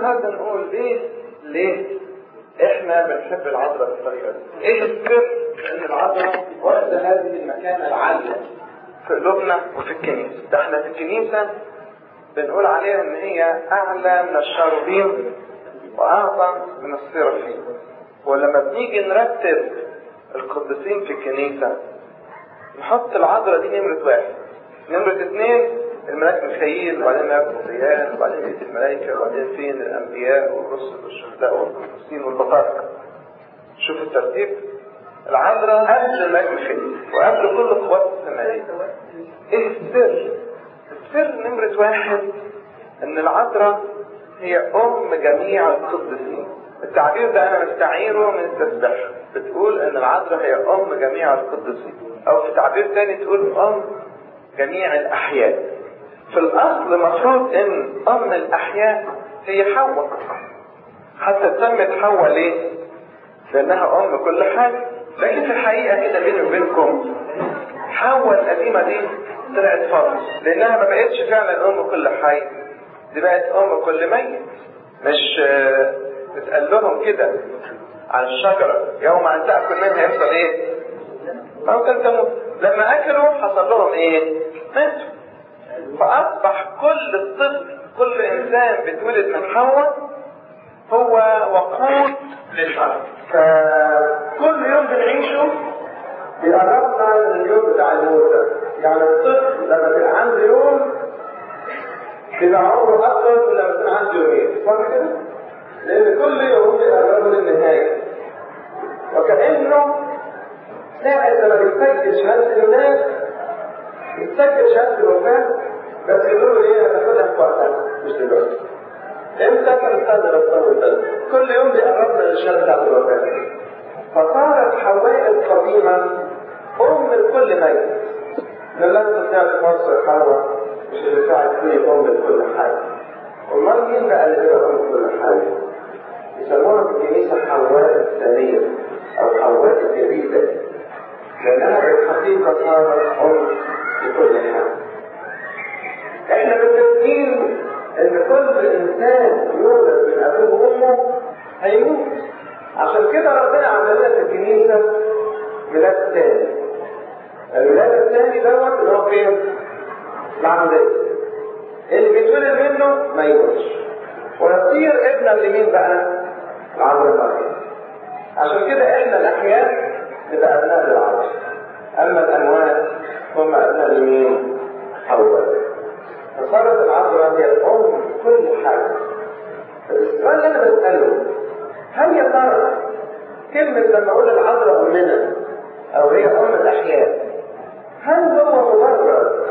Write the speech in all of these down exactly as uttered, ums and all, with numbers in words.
النهارده نقول ليه ليه احنا بنحب العذراء بالطريقه دي؟ ايه السر ان العذراء واخده هذه المكانه العاليه في قلوبنا وفي الكنيسه؟ ده احنا في الكنيسه بنقول عليها ان هي اعلى من الشاروبيم واعظم من السيرافيم. ولما بنيجي نرتب القديسين في الكنيسه نحط العذراء دي نمره واحد، نمره اثنين الملاك ميخائيل، وبعدين الملاك غبريال، وبعدين بقيه الملائكه، وبعدين فين الانبياء والرسل والشهداء والقديسين والبطاركه. شوف الترتيب، العذراء قبل الملاك ميخائيل وقبل كل القوات السماويه. ايه السر؟ السر نمره واحد ان العذراء هي ام جميع القديسين. التعبير ده انا مستعيره من التسبيح، بتقول ان العذراء هي ام جميع القديسين، او في تعبير تاني تقول ام جميع الاحياء. في الاصل مفروض ان ام الاحياء هي حواء، حتى اتسمت حواء ليه؟ لانها ام كل حاجه. لكن في الحقيقه كده بيني وبينكم حواء القديمه دي طلعت فاضيه، لانها ما بقتش فعلا ام كل حي، دي بقت ام كل ميت. مش بتقال لهم كده على الشجره يوم ان تاكل منها يحصل ايه؟ ممكن تموت. لما اكلوا حصل لهم ايه؟ ماتوا. فاصبح كل الطفل، كل انسان بيتولد من حواء هو وقود للشر. فكل يوم بنعيشه بيقربنا من اليوم بتاع الموت. يعني الطفل لما بيبقى عنده يوم بيبقى عمره اكثر من لما يكون عنده يومين، صح كده؟ لان كل يوم بيقربه للنهايه. وكانه ساعة لما بيتسجل شهادة الميلاد بيتسجل شهادة الوفاة، بس يقولوا ايه هتاخدها في وقتها مش دلوقتي. امتى كان استنى بس ده؟ كل يوم بيقربنا للشهادة بتاعت الوفاة. فصارت حواء القديمة أم لكل ميت. لا تستطيع تفسر حواء مش تستطيع تكون أم لكل حاجة. أمال مين بقى اللي هي أم لكل حاجة؟ يسموها في الكنيسة حواء الثانية أو حواء الجديدة، لأنها بالحقيقة صارت أم لكل حاجة. إحنا متفقين إن كل إنسان يولد من أبوه وأمه هيموت. عشان كده ربنا عمل لنا في الكنيسة ميلاد ثاني. الميلاد الثاني دوت اللي هو فين؟ العمودية. اللي بيتولد منه ما يموتش ويصير ابنا لمين بقى؟ العذراء. عشان كده إحنا الأحياء نبقى أبناء للعذراء، أما الأموات هم أبناء لمين؟ حواء. فصارت العذراء هي الأم كل حاجة. السؤال اللي أنا بسأله، هل يا ترى كلمة لما أقول العذراء أمنا أو هي أم الأحياء، هل هو مجرد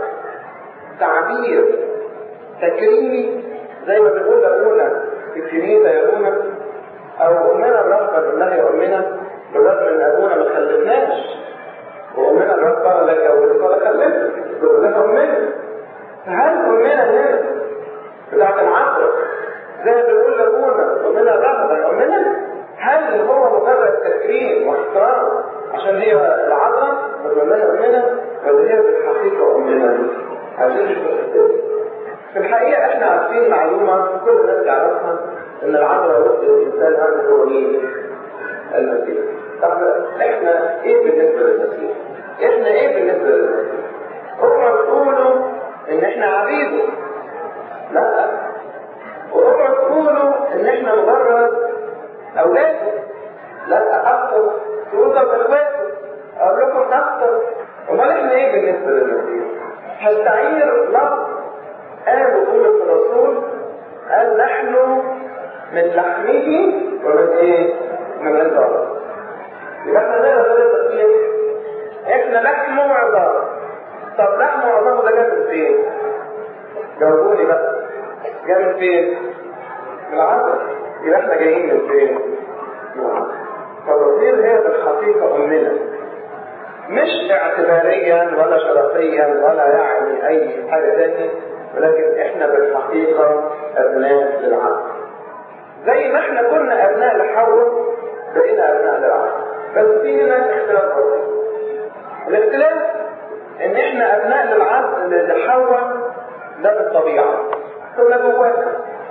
تعبير تكريمي زي ما بنقول لأبونا في الكنيسة يا أبونا، أو أمنا الرهبة بالله يا أمنا بالرغم إن أبونا ما خلفناش وأمنا الرهبة لا اتجوزت ولا خلفت بقول لها أمنا؟ فهل أمنا هنا بتاعت العذراء زي ما بنقول لأبونا أمنا الرهبة أمنا، هل هو مجرد تكريم واحترام عشان هي العذراء بنقول لها أمنا، ولا هي بالحقيقة أمنا؟ عشان نشوف. في الحقيقة احنا عارفين معلومة كل الناس تعرفها، ان العذراء ولد الانسان هذا هو مين؟ المسيح. طب احنا ايه بالنسبة للمسيح؟ احنا ايه بالنسبة للمسيح؟ هم بيقولوا ان احنا عبيده. لا، وهم بيقولوا ان احنا مجرد اولاده. لا اكثر. تقول طب اخواته، اقول لكم اكثر. امال احنا ايه بالنسبة للمسيح؟ هستعير لفظ قالوا بولس الرسول، قال نحن من لحمه ومن ايه؟ من عظامه. يبقى احنا نقدر نقول المسيح احنا لحمه وعظامه. طب لحمه وعظامه ده جاي من فين؟ جاوبوني بقى. جاي من فين؟ من العذراء. يبقى احنا جايين من فين؟ من العذراء. فالرسول هي بالحقيقه امنا، مش اعتباريا ولا شرفيا ولا يعني اي حاجه ثانيه، ولكن احنا بالحقيقة ابناء للعذراء. زي ما احنا كنا ابناء لحواء بقينا ابناء للعذراء. بس في هنا اختلاف بسيط. الاختلاف ان احنا ابناء للعذراء لحواء ده بالطبيعة، كنا جواها.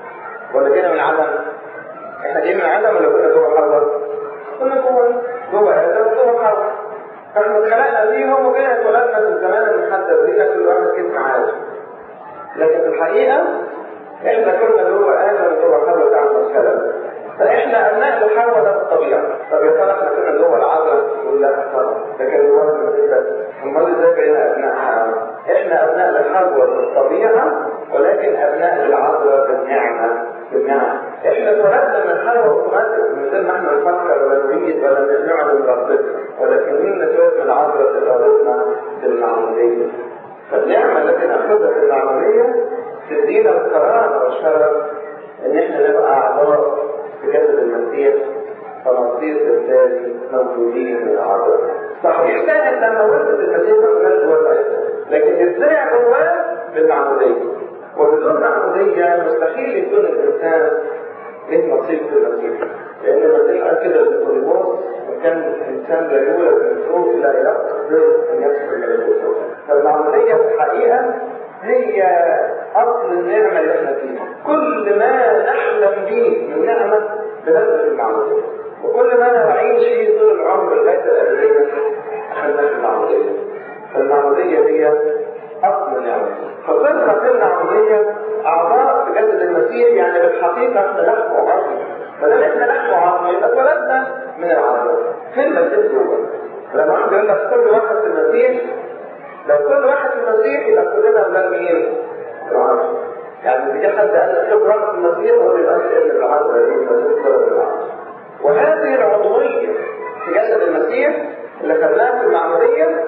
ولا جينا من عدم؟ احنا جايين من عدم ولا كنا جوه حواء؟ كنا جوه جوه ادم وجوه حواء. فاحنا اتخلقنا فيهم وجينا اتولدنا في الزمان المحدد لينا كل واحد جسم عادي. لكن في الحقيقه احنا كنا جوه ادم وجوه حواء ساعه ما اتخلقنا. فاحنا ابناء لحواء ده بالطبيعه. طب يا ترى احنا كنا جوه العذراء؟ يقول لا طبعا ده كان جوه المسيح بس. امال ازاي بقينا ابناء حواء؟ احنا ابناء لحواء بالطبيعه ولكن ابناء للعذراء بالنعمه. بالنعمه احنا اتولدنا من حواء اوتوماتيك من غير ما احنا نفكر ولا نريد ولا نعلن رغبتنا، ولكن مين نتولد من العذراء ارادتنا بالمعموديه. فالنعمه التي ناخذها في المعموديه تدينا الكرامه والشرف ان احنا نبقى اعضاء في جسد المسيح، فنصير بالتالي موجودين من العذراء. صحيح كانت لما ولدت المسيح ما كناش جوه العيله، لكن ازاي جواه بالمعموديه. وبدون معموديه مستحيل يكون الانسان له نصيب في المسيح، لان المسيح قال كده لنيقوديموس وكان الانسان لا يولد من فوق لا يقدر ان يدخل الملكوت. فالمعموديه في الحقيقه هي اصل النعمه اللي احنا فيها. كل ما نحلم به من نعمه بنبذل المعموديه، وكل ما نعيش فيه طول العمر لغايه الابديه اخذناه في المعموديه. فالمعموديه هي اصل النعمه. فصرنا في المعموديه اعضاء في جسد المسيح، يعني بالحقيقه احنا لحم وعظم. ما دام احنا لحم وعظم يبقى اتولدنا من العذراء في المسيح جوه. لما واحد يقول لك كل واحد في المسيح، لو كل واحد في المسيح يبقى كلنا اولاد مين؟ العذراء. يعني اذا حد قال لك كل واحد في المسيح هو يبقى انت ابن العذراء، يبقى المسيح ولد العذراء. وهذه العضويه في جسد المسيح اللي خدناها في المعموديه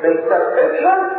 بنثبتها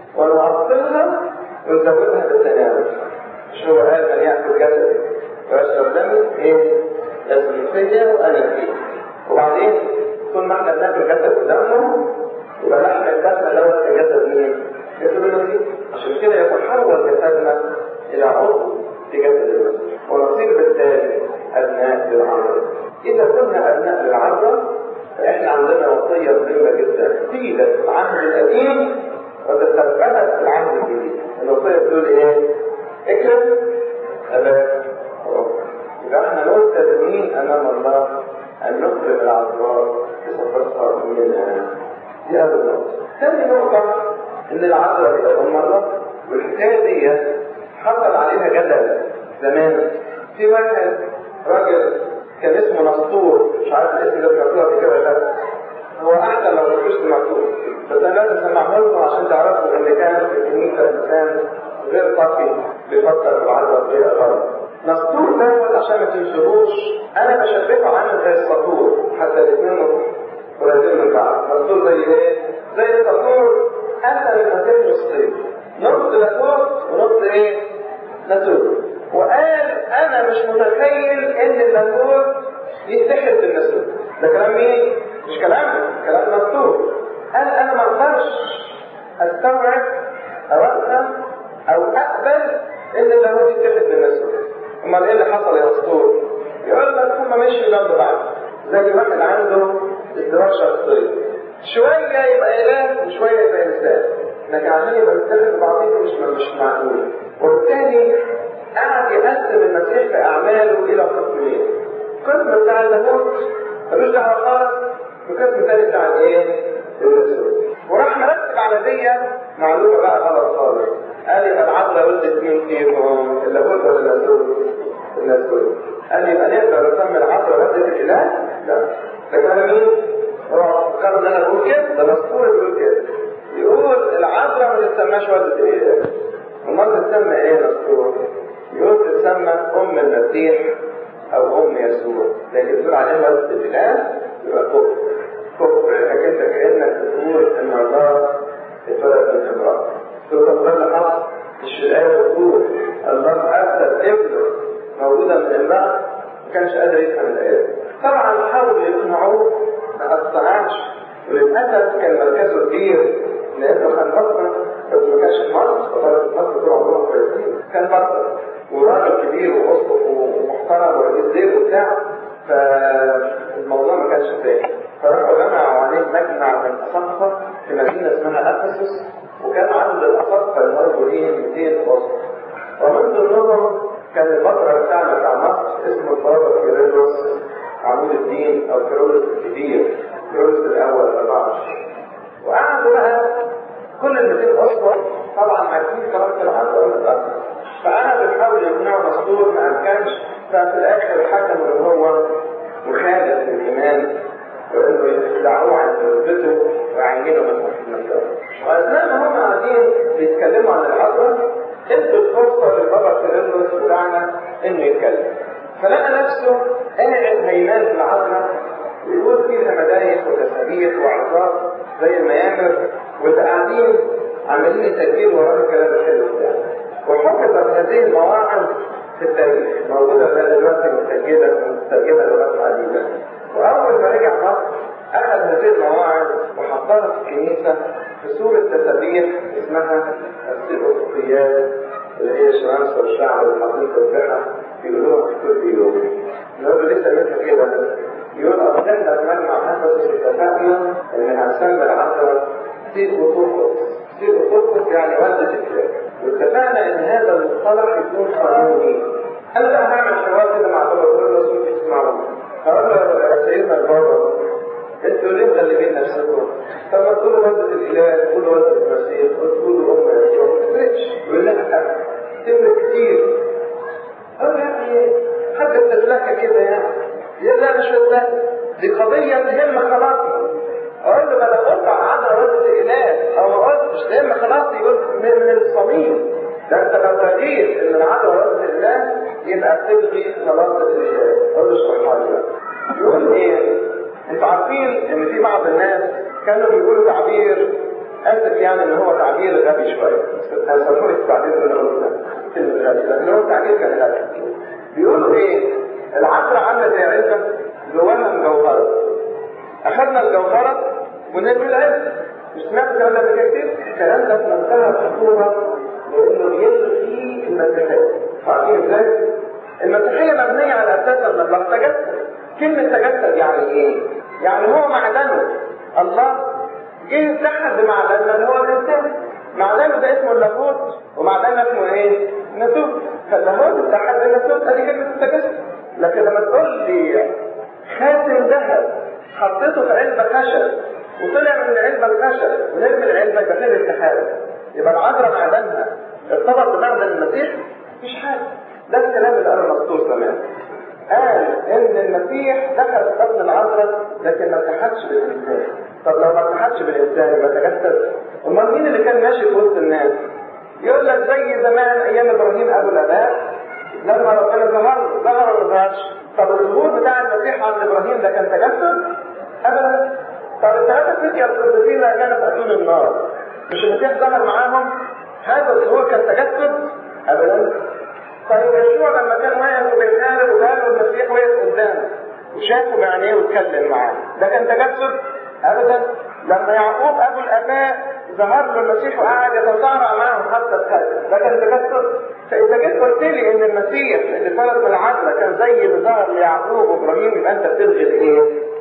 ونوصلها ونزودها بالتناول. مش هو قال من ياكل جسدي ويشرب دمي ايه؟ يسلم فيا وانا فيه. وبعدين طول ما احنا بناكل جسد ودمه يبقى لحم الدم دوت كجسد مين؟ جسد المسيح. عشان كده يتحول جسدنا الى عضو في جسد المسيح ونصير بالتالي ابناء للعذراء. اذا كنا ابناء للعذراء فاحنا عندنا وصيه مهمه جدا قيلت في العهد القديم وتثبتت في العهد الجديد. الوصيه بتقول ايه؟ اكرم اباك وامك. يبقى احنا ملتزمين امام الله ان نكرم العذراء بصفتها امنا. دي اول نقطه. ثاني نقطه ان العذراء هي ام الله، والحكايه دي حصل عليها جدل زمان. في واحد راجل كان اسمه نسطور، مش عارف الاسم ده مكتوب قبل كده ولا لا. هو احسن لو ما كنتش مكتوب، بس انا لازم اسمعه لكم عشان تعرفوا ان كان في الكنيسه انسان غير طاقي بيفكر في العذراء بطريقه غلط. نسطور دوت عشان ما تنسوهوش انا بشبهه عامل زي السطور، حتى الاثنين قريبين من بعض. نسطور زي ايه؟ زي السطور قسم المسيح نصين، نص لاهوت ونص ايه؟ ناسوت. وقال انا مش متخيل ان اللاهوت يتحد بالناسوت. ده كلام مين؟ مش كلام كلام نسطور. قال انا ما اقدرش استوعب او افهم او اقبل ان اللاهوت يتحد بالناسوت. امال ايه اللي حصل يا نسطور؟ يقول لك هم مشوا جنب بعض زي واحد عنده ازدواج شخصيه، شويه يبقى اله وشويه يبقى انسان، لكن عشان يبقى متحد ببعضهم مش مش معقول. وبالتالي قعد يقسم المسيح في اعماله الى قسمين. قسم بتاع اللاهوت ملوش دعوه خالص، وقسم ثاني بتاع الايه؟ الناسوت. وراح مرتب على دي معلومه بقى غلط خالص. قال يبقى العذراء ولدت مين فيهم؟ اللاهوت ولا الناسوت؟ الناسوت. قال يبقى نقدر نسمي العذراء ولدت الاله؟ لا. ده كلام مين؟ روح فكروا ان انا بقول كده، ده نسطور بيقول كده. يقول العذراء ما تتسماش ولدة الاله. امال تتسمى ايه نسطور؟ يقول تتسمى ام المسيح او ام يسوع، لكن تقول عليها ولدة الاله يبقى كفر. كفر انك انت كانك بتقول ان الله اتولد من امراه. تقول طب ده اللي حصل؟ مش في الايه بتقول الله ارسل ابنه مولودا من امراه؟ ما كانش قادر يفهم الايه. طبعا حاولوا يقنعوه ما اقتنعش، وللاسف كان مركزه كبير لانه كان بطل، بس ما كانش في مصر، فطلعت مصر طول عمرهم كويسين. كان بطل وراجل كبير واسقف ومحترم ورئيس دير وبتاع، فالموضوع ما كانش سهل. فراحوا جمعوا عليه مجمع من الاساقفه في مدينه اسمها افسس، وكان عدد الاساقفه الموجودين مئتين اسقف، ومن ضمنهم كان البطرة بتاعنا بتاع مصر اسمه البابا كيرلس عمود الدين او كيرلس الكبير، كيرلس الاول أربعة وعشرين. وقعدوا بقى كل ال مئتين اسبوع طبعا عارفين كرامة العبد ولا لا، فانا بنحاول يقنعه مسطور ما امكنش، ففي الاخر حكموا ان هو مخالف للايمان وانه يدعوه عن ثبته ويعينه من المسألة. واثناء ما هم قاعدين بيتكلموا عن العذراء ادوا الفرصه للبابا كيرلس بتاعنا انه يتكلم، فلقى نفسه قاعد هيمان في العذراء ويقول فيها مدايح وتسابيح وعظات زي الميامر، واللي قاعدين عمالين يسجلوا وراه الكلام الحلو ده. وحفظت هذه المواعظ في التاريخ، موجوده بقى دلوقتي مسجله مسجله لغات عديده. واول ما رجع مصر اخذ هذه المواعظ وحطها في الكنيسه في سوره تسابيح اسمها السيئوطيات، اللي هي الشمس والشعب اللي حاطين تسبيحه بيقولوها في كل يوم. النهارده لسه منها كده يقول اصل احنا في مجمع افسس اتفقنا ان هنسمي العذراء سيئوطوكوس. سيئوطوكوس يعني والدة الكتاب، واتفقنا ان هذا المصطلح يكون قانوني. انا بقى هعمل حوار كده مع بابا كيرلس وانتوا تسمعوا. هقول له يا سيدنا البابا انتوا ليه مغلبين نفسكم؟ طب ما تقولوا والدة الاله، تقولوا والدة المسيح، تقولوا ام يسوع، ما تفرقش. يقول لا تفرق كتير. اقول يعني حتى التسلكه كده يعني. يا لا مش تسلكه، دي قضيه تهم خلاصنا. اقول له ما لو قلت على عذراء والدة الاله او ما قلتش تهم خلاص يقول من الصميم. ده انت لو تغيير ان العذراء والدة الاله يبقى بتلغي خلاص الاله. اقول له اشرحها لي بقى. يقول ايه؟ انتوا عارفين ان في بعض الناس كانوا بيقولوا تعبير اسف يعني ان هو تعبير غبي شويه، هسموه التعبير اللي انا قلته ده كلمه غبي، لكن هو التعبير كان غبي. بيقولوا ايه؟ العذراء عامله زي علبه جواها مجوهره. اخذنا الجوهره ونرمي العلبه. مش سمعت الكلام ده كتير؟ الكلام ده في منتهى الخطوره لانه بيلغي المسيحيه. عارفين ازاي؟ المسيحيه مبنيه على اساس ان الله تجسد. كلمه تجسد يعني ايه؟ يعني هو معدنه الله جه اتحد بمعدننا اللي هو الانسان. معدنه ده اسمه اللاهوت ومعدننا اسمه ايه؟ ناسوت. فاللاهوت اتحد بالناسوت، ادي كلمه التجسد. لكن لما تقول لي خاتم ذهب حطيته في علبه خشب وطلع من العلبه الخشب ونرمي العلبه يبقى فين الاتحاد؟ يبقى العذراء معدنها ارتبط بمعدن المسيح؟ مفيش حاجه. ده الكلام اللي قاله مسطور زمان. قال ان المسيح دخل في بطن العذراء لكن ما اتحدش بالانسان. طب لو ما اتحدش بالانسان يبقى تجسد. امال مين اللي كان ماشي في وسط الناس؟ يقول لك زي زمان ايام ابراهيم ابو الاباء لما ربنا ظهر ظهر ولا ظهرش؟ طب الظهور بتاع المسيح عند ابراهيم ده كان تجسد؟ ابدا. طب الثلاثه فتية القديسين اللي كانوا في اتون النار مش المسيح ظهر معاهم؟ هذا الظهور كان تجسد؟ ابدا. طيب يشوع لما كان واقف وبيحارب وقال له المسيح واقف قدامه وشافه بعينيه واتكلم معاه، ده كان تجسد؟ ابدا. لما يعقوب ابو الاباء ظهر له المسيح وقعد يتصارع معه حتى القتل، ده كان تجسد؟ فاذا جيت قلت لي ان المسيح اللي اتولد من العذراء كان زي اللي ظهر ليعقوب وابراهيم يبقى انت بتلغي الايه؟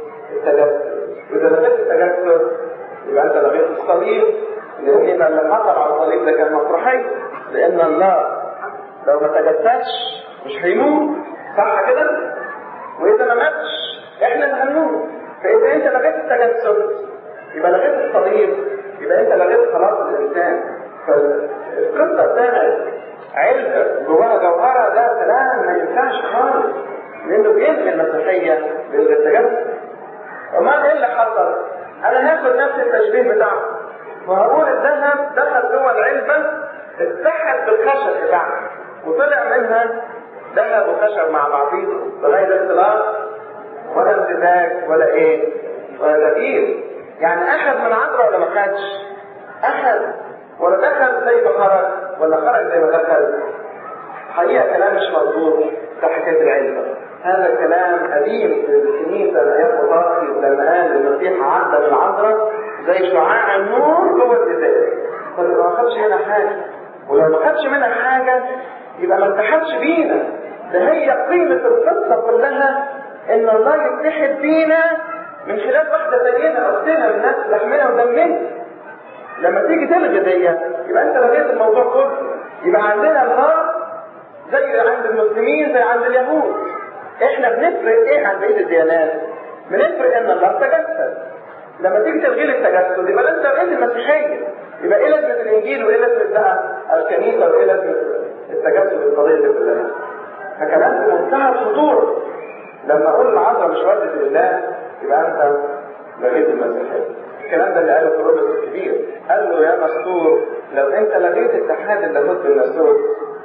التجسد. واذا لغيت التجسد يبقى انت لغيت الصليب، لان لما حصل على الصليب ده كان مسرحيه، لان الله لو ما تجسدش مش هيموت، صح كده؟ واذا ما ماتش احنا اللي هنموت. فاذا انت لغيت التجسد يبقى لغيت الصليب، يبقى انت لغيت خلاص الانسان. فالقصه بتاعت علبه جواها جوهره ده كلام ما ينفعش خالص، لانه بيلغي المسيحيه بيلغي التجسد. امال ايه اللي حصل؟ انا هاخد نفس التشبيه بتاعه وهقول الذهب دخل جوه العلبه اتحد بالخشب بتاعها وطلع منها ذهب وخشب مع بعضيهم بغير اختلاط ولا امتزاج ولا ايه؟ ولا تغيير. يعني اخذ من عذراء ولا ما خدش؟ اخذ. ولا دخل زي ما خرج ولا خرج زي ما دخل؟ حقيقه كلام مش مظبوط ده حكايه العلبه. هذا كلام قديم في الكنيسه الايام مطاخي لما قال المسيح عدى من العذراء زي شعاع النور جوه الازاز. فاللي ما خدش منها حاجه، ولو ما خدش منها حاجه يبقى ما اتحدش بينا. ده هي قيمه القصه كلها ان الله يتحد بينا من خلال واحده زينا اختنا من نفس لحمنا ودمنا. لما تيجي تلغي دي يبقى انت لغيت الموضوع كله. يبقى عندنا الله زي عند المسلمين زي عند اليهود. احنا بنفرق ايه عن بقيه الديانات؟ بنفرق ان الله تجسد. لما تيجي تلغي التجسد يبقى انت بقيت المسيحيه، يبقى ايه لازمه الانجيل وايه لازمه بقى الكنيسه وايه لازمه التجسد القضيه دي كلها؟ فكلام في منتهى الخطوره. لما اقول العذراء مش والده لله يبقى انت لغيت المسيحيه. الكلام ده اللي قاله كيرلس الكبير، قال له يا مستور لو انت لغيت اتحاد اللاهوت بالناسوت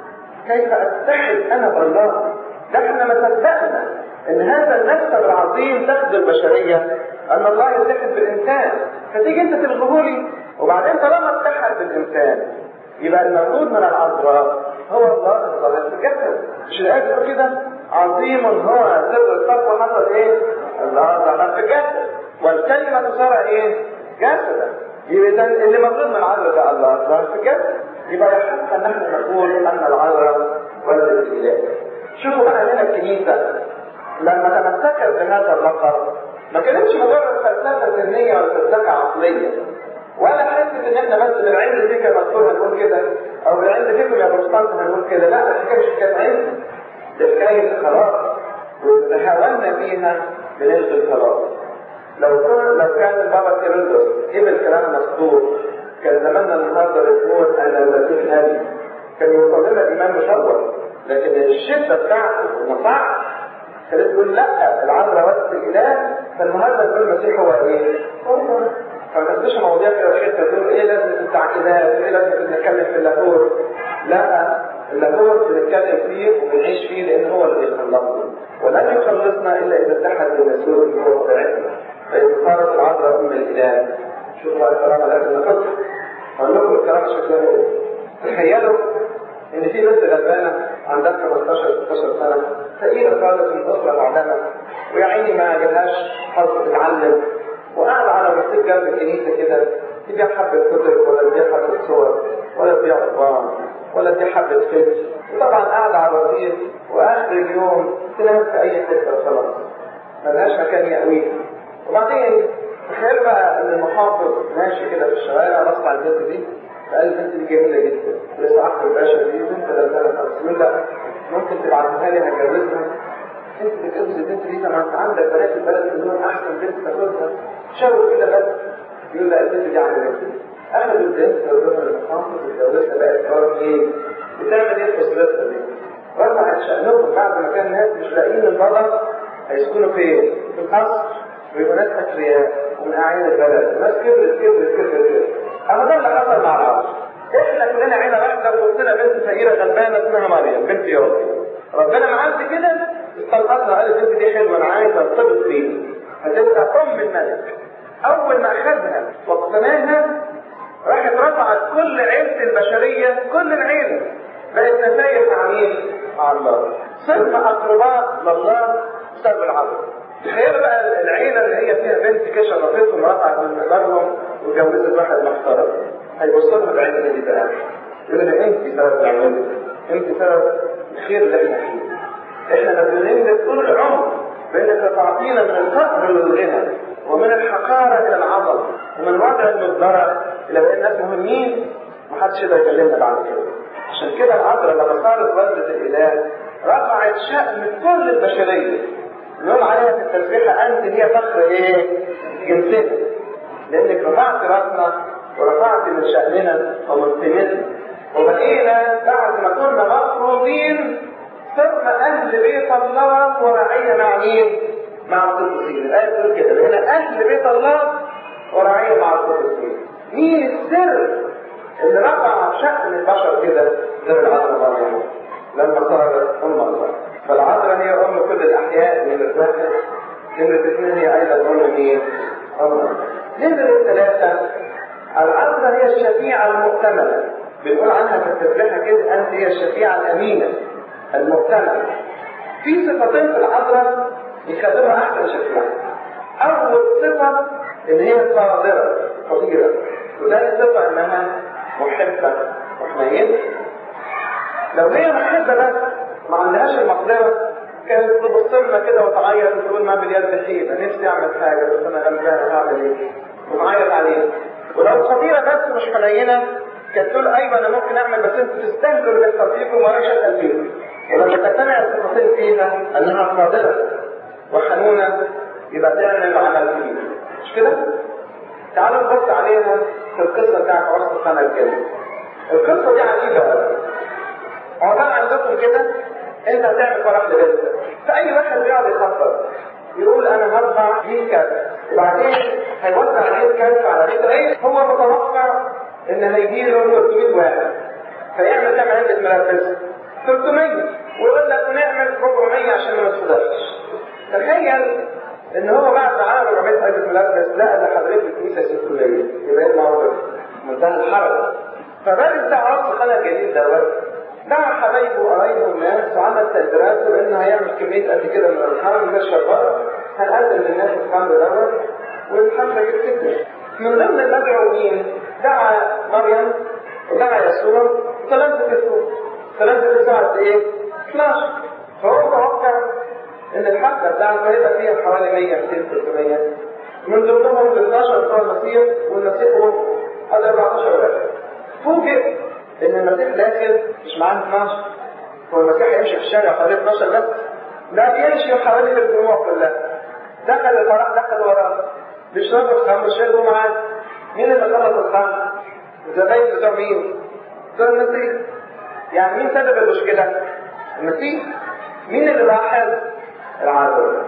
كيف اتحد انا بالله؟ ده احنا ما صدقنا ان هذا المكسب العظيم تاخذ البشريه ان الله يتحد بالانسان، فتيجي انت تلغيهولي. وبعدين طالما اتحد بالانسان يبقى المولود من العذراء هو الله الظاهر في الجسد. مش الايه بتقول كده؟ عظيم هو سر التقوى حصل ايه؟ الله ظهر في الجسد والكلمه صار ايه؟ جسدا. يبقى اللي مولود من العذراء ده الله ظهر في الجسد. يبقى يحق ان نحن نقول ان العذراء ولدت الاله. شوفوا بقى هنا الكنيسه لما تمسكت بهذا اللقب ما كانتش مجرد فلسفه ذهنيه ولا فلسفه عقليه، ولا حته ان احنا بس بالعلم فيك يا مذكور هنقول كده او بالعلم فيكم يا بروتستانت هنقول كده. لا، الحكايه مش حكايه علم، دي حكايه خلاص وتهاونا فيها بنلغي الخلاص. لو كان لو كان البابا كيرلس قبل كلام مذكور كان زماننا النهارده بنقول ان المسيح نبي، كان يوصل لنا الايمان مشوه. لكن الشده بتاعته والمصاعب كانت تقول لا العذراء ولدت الاله، فالنهارده نقول المسيح هو ايه؟ هو فما تبقاش مواضيع كده خير تقول ايه لازم التعقيدات ايه لازم نتكلم في اللاهوت. لا، اللاهوت بنتكلم فيه وبنعيش فيه لان هو اللي يخلصنا، ولن يخلصنا الا اذا اتحد بالنسور اللي هو طبيعتنا. فاذا صارت العذراء ام الاله شوفوا بقى الكرامه لازم ناخدها. هقول لكم الكرامه شكلها ايه. تخيلوا ان في بنت غلبانه عندها خمستاشر ستاشر سنه فقيره خالص من اسره معدمه ويا عيني ما جالهاش حظ تتعلم، وقاعده على رصيف جنب الكنيسه كده تبيع حبه كتب ولا تبيع حبه صور ولا تبيع قرآن ولا تبيع حبه فكر، وطبعا قاعده على الرصيف واخر اليوم تنام في اي حته وخلاص ملهاش مكان يأويه. وبعدين تخيل بقى ان المحافظ ماشي كده في الشوارع بص على البنت دي فقال البنت دي جميله جدا لسه عقل الباشا دي بنت غلبانه خالص، يقول لا ممكن تبعتها لي هتجوزها. انت بتجوز البنت دي ما انت عندك بنات البلد كلهم احسن بنت تاخدها شاور كده بس. يقول لا البنت دي عملت ايه؟ اخذوا البنت ودوها للمحافظ اتجوزها بقت جار ايه؟ بتعمل ايه في اسرتها دي؟ رفعت شأنهم بعد ما كان الناس مش لاقيين البلد هيسكنوا فين؟ في القصر ويبقوا ناس اثرياء ومن اعيان البلد وناس كبرت كبرت كبرت كبرت. اما ده اللي حصل مع العرب. احنا كلنا عيله واحده وقلنا بنت فقيره غلبانه اسمها مريم بنت يوسف. ربنا معاذ كده استلقتها قال البنت دي حلوه انا عايز ارتبط بيها هتبقى ام الملك. اول ما اخذها واقتناها راحت رفعت كل عيله البشريه كل العيله بقت نسايح مع مين؟ مع الله. صرنا اقرباء لله بسبب العبد. تخيل بقى العيله اللي هي فيها بنت كده شرفتهم ورفعت من مقدارهم واتجوزت واحد محترم هيبص لها العيله دي بقى يقول لها انت سبب العمل، انت سبب الخير اللي احنا فيه. احنا مديونين لك طول العمر بانك رفعتينا من الفقر للغنى ومن الحقاره الى العظمه ومن وضع المقدره الى بقى الناس مهمين محدش يقدر يكلمنا بعد كده. عشان كده العذراء لما صارت والدة الاله رفعت شأن كل البشريه. نقول عليها في التسبيحه انت هي فخر ايه؟ جنسنا، لانك رفعت راسنا ورفعت من شأننا ومن قيمتنا وبقينا بعد ما كنا مفروضين صرنا اهل بيت الله ورعيه مع مين؟ مع القديسين. الايه بتقول كده بقينا اهل بيت الله ورعيه مع القديسين. مين السر اللي رفع شأن البشر كده؟ غير العذراء مريم لما صارت ام الله. فالعذراء هي ام كل الاحياء من الواحد. نمرة اثنين هي ايضا ام مين؟ ام الله. نمرة ثلاثة العذراء هي الشفيعة المؤتمنة. بنقول عنها في التسبيحة كده انت هي الشفيعة الامينة المؤتمنة. في صفتين في العذراء يخدمها احسن شفيعة. اول صفة ان هي قادرة قديرة، وثاني صفة انها محبة وحنينة. لو هي محبة بس ما عندهاش المقدرة كانت تبص لنا كده وتعيط وتقول ما باليد حيلة نفسي اعمل حاجة بس انا غلبانة هعمل ايه؟ وتعيط عليه. ولو قديرة بس مش حنينة كانت تقول ايوه انا ممكن اعمل بس انتوا تستاهلوا اللي بيحصل فيكم وانا شغال فيكم. ولما تجتمع الصفتين فيها انها قادرة وحنونة يبقى تعمل عمل كبير، مش كده؟ تعالوا نبص عليها في القصة بتاعت عرس السنة الجاية. القصة دي عجيبة قوي. عقبال عندكم كده انت هتعمل فرح لبنتك، فأي واحد بيقعد يخطط يقول انا هرفع مية كارت وبعدين هيوزع مية كارت على بيت العيد، هو متوقع ان هيجيله ثلاثمية واحد فيعمل كام عدة ملابس؟ ثلاثمية، ويقول لك نعمل أربعمية عشان ما نتفضحش. تخيل ان هو بعد ما عمل أربعمية عدة ملابس لقى ان حضرتك الكنيسة ستمية، يبقى ايه الموضوع؟ منتهى الحرج. فالراجل بتاع عرس السنة الجديد دوت دعا حبايبه وقرايبه والناس وعمل تقديرات وانه هيعمل كميه قد كده من الخمر من الشربات، هنقدم للناس الخمر دوت والحفله تتكتب. من ضمن المدعوين دعا مريم ودعا يسوع وثلاثه يسوع ثلاثه يسوع قد ايه؟ اثناشر. فهو متوقع ان الحفله بتاعته هيبقى فيها حوالي مية ميتين ثلاثمية، من ضمنهم ال اثناشر بتوع المسيح والمسيح هو هذا أربعتاشر واحد. فوجئ ان المسيح داخل مش معاه اثناشر، هو المسيح هيمشي في الشارع حوالي اثناشر بس، ده بيمشي حوالي الجموع كلها. دخل الفرح دخل وراه بيشربوا الخمر شربوا معاه. مين اللي خلص الخمر؟ الزباين بتوع مين؟ بتوع المسيح. يعني مين سبب المشكله؟ المسيح. مين اللي لاحظ؟ العذراء.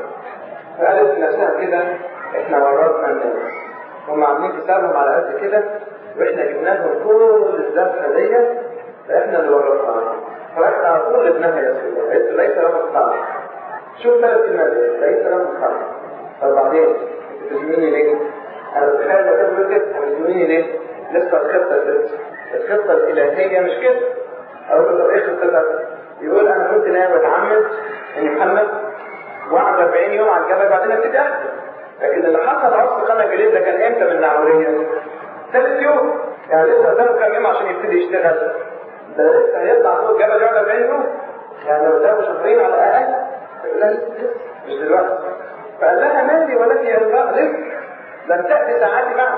فقالت لنفسها كده احنا ورطنا الناس، هم عاملين حسابهم على قد كده واحنا جبنا لهم كل الذبحه ديت، فاحنا اللي ورطناها. فراحت على طول ابنها يسوع قالت ليس له مقام. شوف ثلاث كلمات ليس له مقام. طب بعدين انت تزميني ليه؟ انا بتخيل لو كانت كده تزميني ليه؟ لسه الخطه لسه الخطه الالهيه مش كده. اقول له طب ايه خطتك؟ يقول انا كنت ناوي اتعمد ان يحمد واحد وأربعين يوم على الجبل بعدين ابتدي احكي. لكن اللي حصل عصر القنا الجديد ده كان امتى من النعوريه؟ ثالث يوم، يعني لسه قدامه كام يوم عشان يبتدي يشتغل. ده لسه هيطلع فوق الجبل يقعد أربعين يوم، يعني لو قدامه شهرين على الاقل. يقول لها لسه لسه مش دلوقتي. فقال لها مالي ولك يا امرأة لسه لم تأتي ساعاتي معك.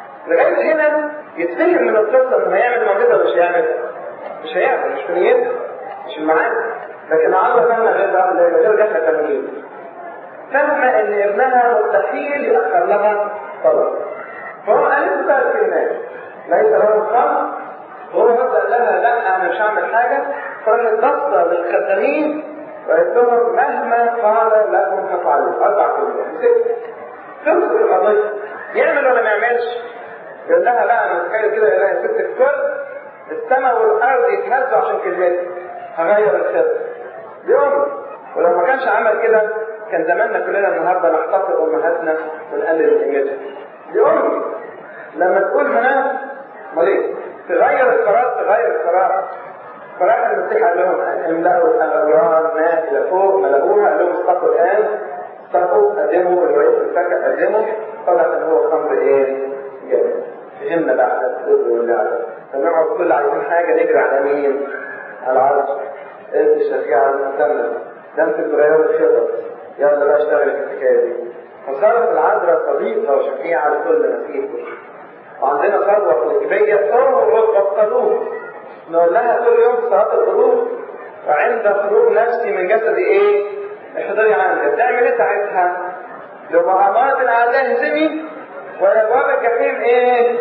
لغايه هنا يتفهم من القصه انه هيعمل معجزه ولا مش هيعمل؟ مش هيعمل، مش في نيته، مش المعاد. لكن عمرو فاهمه غير بقى غير جهه تمويل. فاهمه ان ابنها مستحيل يأخر لها طلب. فهو قالت له الكلمات ليس له خمر، وهو رد لها لا انا مش هعمل حاجه. فراحت بصه للخدامين وقالت لهم مهما قال لكم تفعلوا. اربع كلمات خلصت القضيه. يعمل ولا ما يعملش؟ يقول لها لا انا متخيل كده يا ست الكل السماء والارض يتهزوا عشان كلمتي، هغير الخطه. بيوم ولو ما كانش عمل كده كان زماننا كلنا النهارده نحتقر امهاتنا ونقلل قيمتها. بيوم لما تقول هنا امال ايه؟ تغير القرار تغير القرار. فراح المسيح قال لهم املأوا الاغرار ماء الى فوق، ملأوها. قال لهم استقوا الان، استقوا قدموا الرئيس الفكر قدموا. طلع ان هو خمر ايه؟ جامد. فهمنا بقى الصدق واللعب. فنقعد كل عايزين حاجه نجري على مين؟ على العرش. انت الشفيعه المهتمه، ده انت بتغير الخطط، يلا بقى اشتغل في الحكايه دي. فصارت العذراء صديقه وشفيعه لكل مسيح. وعندنا ثروه قلبيه تربط القلوب، نقول لها كل يوم في صلاه القلوب وعند خروج نفسي من جسدي ايه؟ احضري عندي. تعمل ايه ساعتها؟ لو مؤامرات الاعداء هزمي وابواب الجحيم ايه؟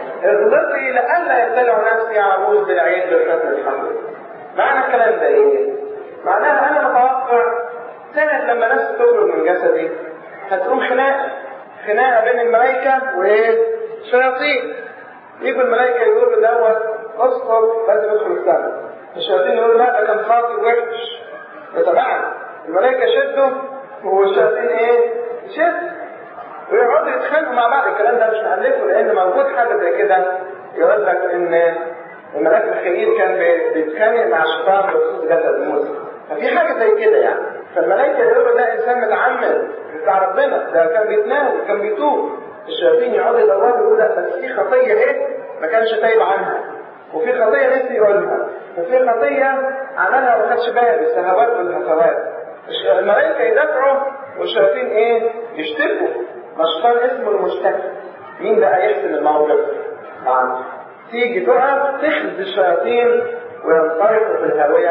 اغلقي لئلا يبتلع نفسي عروس بالعيد بالختم الحمد. معنى الكلام ده ايه؟ معناها انا متوقع سنه لما نفسي تخرج من جسدي هتقوم خناقه خناقه بين الملائكه وايه؟ شياطين. يجوا الملائكه يقولوا دوت اسقط لازم يدخل السنه. الشياطين يقولوا لا ده كان خاطئ وحش. طبعا الملائكه شدوا والشياطين ايه؟ شد. ويقعدوا يتخانقوا مع بعض. الكلام ده مش مألفه لان موجود حاجه زي كده يقول لك ان الملاك الخبير كان بيتخانق مع الشيطان بخصوص جسد موسى. ففي حاجه زي كده يعني. فالملائكه يقولوا ده انسان متعمد بتاع ربنا، ده كان بيتناول كان بيتوب. الشياطين يقعدوا يدوروا يقولوا لا بس في خطيه ايه ما كانش تايب عنها، وفي خطيه نسي يقولها، وفي خطيه عملها وما خدش باله الشهوات والهفوات. الملائكه يدافعوا والشياطين ايه؟ يشتكوا. الشيطان اسمه المشتكي. مين بقى يحسن الموقف؟ نعم. تيجي تقف تخذ الشياطين وينطلقوا في الهاويه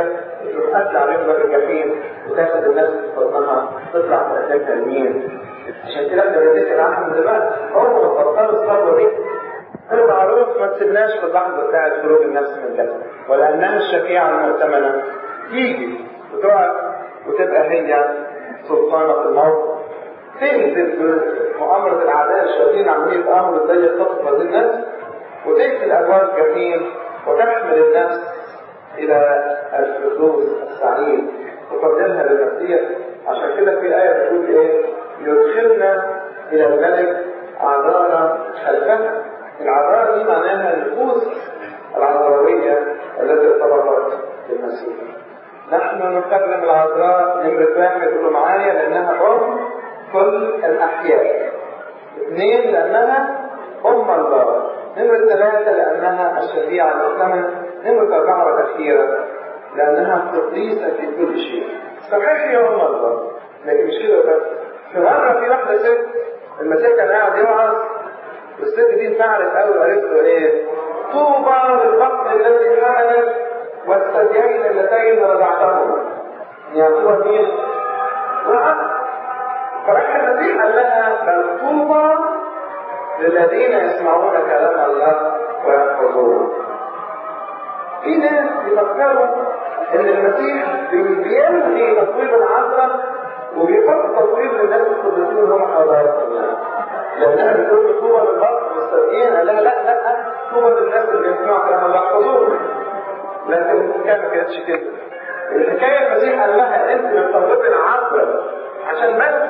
تقتل عليهم باب الجحيم وتاخد الناس في بطنها تطلع تقتلها اليمين. عشان كده احنا بنتكلم عنهم دلوقتي هم بطلوا الصبر دي. انا معروف ما تسيبناش في اللحظه بتاعت خروج النفس من الجسد، ولانها الشفيعه المؤتمنه تيجي وتقعد وتبقى هي سلطانه الموت، تنزل بمؤامره الاعداء الشياطين عمالين يتامروا ازاي يخطفوا هذه النفس، وتقفل ابواب الجحيم وتحمل النفس الى الفردوس السعيد وتقدمها للمسيح. عشان كده في ايه بتقول ايه؟ يدخلنا الى الملك عذارى خلفنا. العذارى دي معناها النفوس العذراويه التي ارتبطت بالمسيح. نحن نكرم العذراء نمرة واحد يقولوا معايا لانها ام كل الاحياء. اثنين لانها ام الله. نمرة ثلاثة لانها الشفيعة المؤتمنة. نمرة أربعة والأخيرة لأنها قديسة في كل شيء. صحيح هي أم الله، لكن مش كده بس. في مرة في واحدة ست المسيح كان قاعد يوعظ، والست دي انفعلت قوي وقالت له إيه؟ طوبى للبطن الذي حملت والثديين اللتين رضعتهما. يعني هو مين؟ وقف. فراح المسيح قال لها بل طوبى للذين يسمعون كلام الله ويحفظوه. في ناس يفكروا ان المسيح بينهي تطويب العذراء وبيحط تطويب للناس القديسين اللي هم حضارتهم، لانها بتقول طوبى للبطن والثديين. لا لا لا طوبى للناس اللي بيسمعوا كلام الله يحفظوه. لكن الحكايه ما كانتش كده. الحكايه المسيح قال لها انت بتطوبي العذراء عشان بس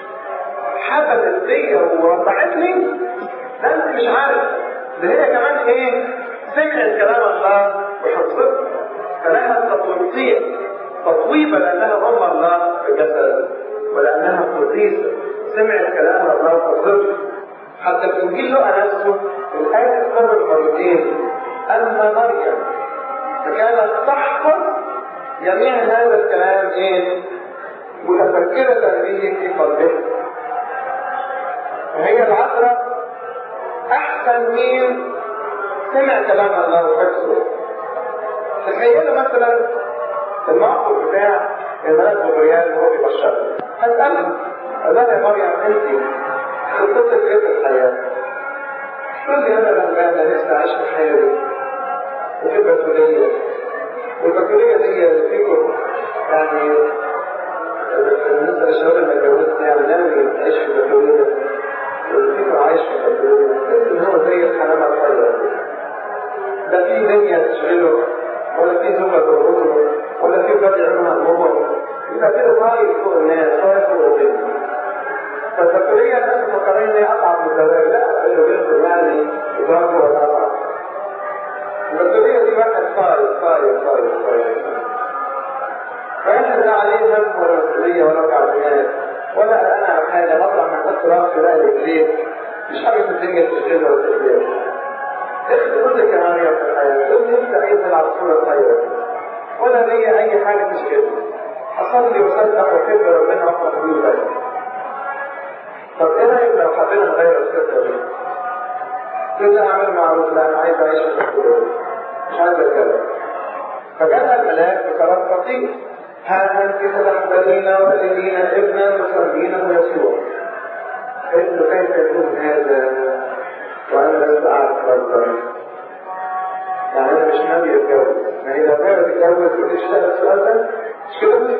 حفظت بيا ورضعتني؟ لا انت مش عارف ده هي كمان ايه؟ سمعت كلام الله وحفظته، فلها التطويبية تطويبة لأنها أم الله في الجسد، ولأنها قديسة سمعت كلام الله وحفظته. حتى في إنجيل لوقا نفسه الآية تكرر مرتين أما مريم فكانت تحفظ جميع هذا الكلام إيه؟ متفكرة به في قلبها. وهي العذراء أحسن مين سمع كلام الله وحفظه. تخيلوا مثلا الموقف بتاع الملاك جبريل وهو بيبشرها، هتقلب قال لها يا مريم انت خطتك ايه في الحياه؟ تقول لي انا غلبانه لسه عايش في حالي وفي البتوليه، والبتوليه دي فيكم يعني بالنسبه للشباب اللي ما اتجوزش يعني ناوي يعيش في البتوليه، فيكم عايش في البتوليه تحس ان هو زي الحمامه الحيه، لا في دنيا تشغله ولا في زوجة تربطه ولا في بلد يعملها الموضوع، يبقى كده طاير فوق الناس طاير فوق الدنيا. فالبكتيريا الناس مفكرين ان هي اصعب من الزواج، لا اللي بينهم يعني ادراكه ولا اصعب. البكتيريا دي واحد طاير طاير طاير طاير فاحنا لا عليه هم ولا مسؤوليه ولا تعليمات ولا قلقان على حاجه، مطلع ما تحط راسه لا رجليه، مش حاجه في الدنيا تشغله ولا تشغله. اخذ كل كمالية في الحياة، قل انت عايز العصفورة الطيبة ولا ليا اي حاجة تشغلني، اصلي وصدق وحب ربنا واخلص بيه بس. طب ايه رايك لو حبينا نغير الفكرة دي؟ تبدا اعمل معروف، لا انا عايز اعيش في الحياة مش عايز اتكلم. فجاء الملاك بقرار خطير، ها انت ستحبلين ولدين ابنا مسمينه يسوع. قلت له كيف يكون هذا وانا لست اعرف ربنا؟ يعني انا مش ناوي اتجوز، ما هي لو ناوي تتجوز وتشتغل السؤال ده مش كده؟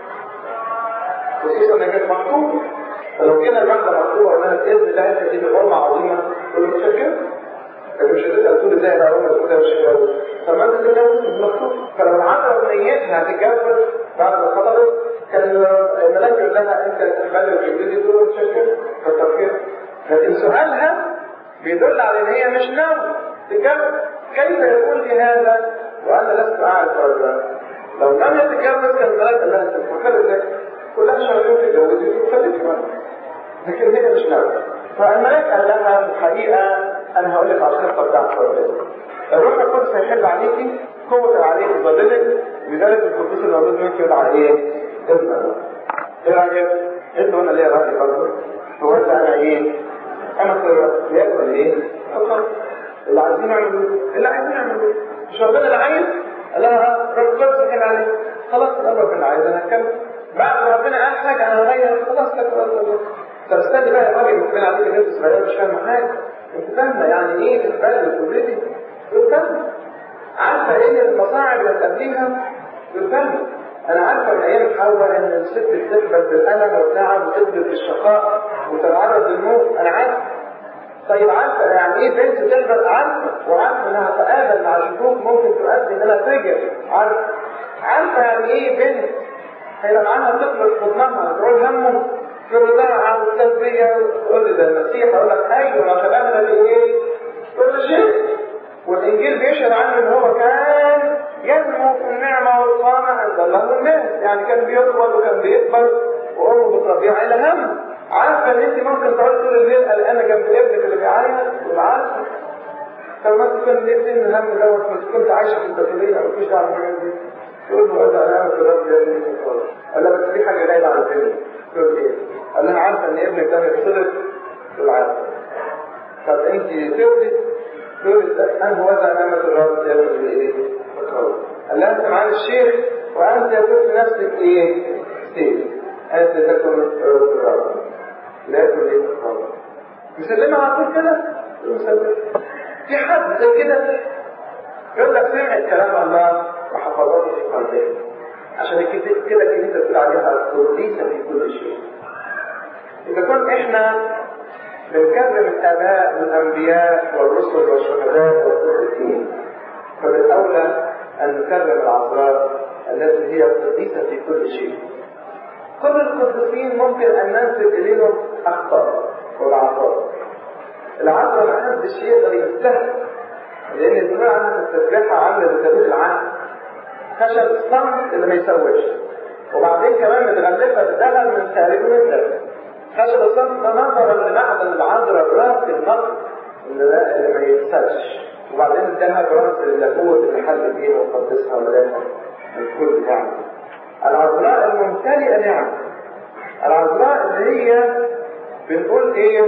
خصوصا انك كانت مخطوبه، فلو كده الواحده مخطوبه وانها باذن الله انت دي بحرمه عظيمه تقول له متشكر؟ انت مش هتسال تقول ازاي انا عمري كده مش هتجوز؟ طب ما انت تتجوز مش مخطوبه، فلو العذراء نيتها هتتجوز بعد ما خطبت كان الملاك يقول لها انت تقبلي وتجوزي تقول له متشكر كتر خيرك. لكن سؤالها بيدل على ان هي مش ناوي تتجوز. كيف يقول لي هذا وانا لست اعرف رجلا؟ لو لم يتجوز كان الملاك قال لها انت بتفكر ازاي؟ كلها شغالين تتجوزي وتخلفي منها، لكن هي مش ناوي. فالملاك قال لها الحقيقه انا هقول لك على الخطه بتاعت ربنا. الروح القدس هيحل عليكي، قوه عليك ظللك، لذلك القدوس المولود منك يدعى ايه؟ ابن الله. ايه رايك؟ انت وانا ليا راي برضه؟ هو انت انا ايه؟ انا في ياكل ايه؟ فقط اللي عايزين يعملوا اللي عايزين يعملوا مش ربنا اللي عايز؟ قال لها رب القدس هيحل عليك. خلاص الأول كنا عايزين نتكلم، بعد ما ربنا قال حاجة أنا هغير خلاص تكبر الله. طب استنى بقى يا راجل، ربنا عليك بنت صغيرة مش فاهمة حاجة، أنت فاهمة يعني إيه تتبلد وتولدي؟ تقول فاهمة. عارفة إيه المصاعب اللي هتقابليها؟ تقول فاهمة. أنا عارفة من أيام حواء إن الست بتقبل بالألم والتعب وتقبل بالشقاء وتتعرض للموت، أنا عارفة. طيب عارفة يعني إيه بنت تقبل؟ عارفة، وعارفة إنها تقابل مع شكوك ممكن تؤدي إنها ترجع، عارفة. عارفة يعني إيه بنت هيبقى معاها طفل في حضنها تقول همه في الرضاعة والتربية وتقول لي ده المسيح، أقول لك أيوه ما خلقنا بإيه؟ كل شيء. والإنجيل بيشهد عنه إن هو كان ينمو في النعمة والقامة عند الله والناس، يعني كان بيطول وكان بيكبر وأمه بتربيه على هم. عارفة إن أنت ممكن تقعدي طول الليل قلقانة جنب ابنك اللي بيعيط، وعارفة. طب ما أنت كنت نفسي إن الهم دوت ما كنت عايشة في البطولية أو مفيش دعوة بالحاجات دي. تقول له أنا أنا في الرب يا ابني خالص. قال لها بس في حاجة غايبة عن الدنيا. تقول إيه؟ قال لها عارفة إن ابنك ده هيتصرف في العالم. طب أنت ترضي؟ تقول أنا هو ذا نعمة الرب يا ابني إيه؟ قال لها أنت معانا الشيخ وأنت يكون في نفسك إيه؟ سيف. أنت تكون الرب. لا يكون ليه الرب. مسلمة على طول كده؟ مسلمة. في حد زي كده يقول لك سمعت كلام الله وحفظته في قلبه، عشان كده الكنيسة تقول عليها القديسة في كل شيء. إذا كنا إحنا بنكرم الآباء والأنبياء والرسل والشهداء والصديقين، فبالأولى أن نكرم العذراء التي هي القديسة في كل شيء. كل القديسين ممكن أن ننسب إليهم أخطاء والعذراء. العذراء ما حدش يقدر يستهل، لأن الدماء عنها التسبيحة عاملة بسبيل العهد، خشب الصمت اللي ما يسويش، وبعدين كمان متغلفة بالذهب من خارج من الدم. خشب الصمت ده نظرا لمعدن العذراء براس النقد اللي ما يتسلش، وبعدين الذهب راس اللاهوت اللي حل بيه وقدسها ولاها من كل نعمة. العذراء الممتلئة نعمة، العذراء اللي هي بنقول ايه؟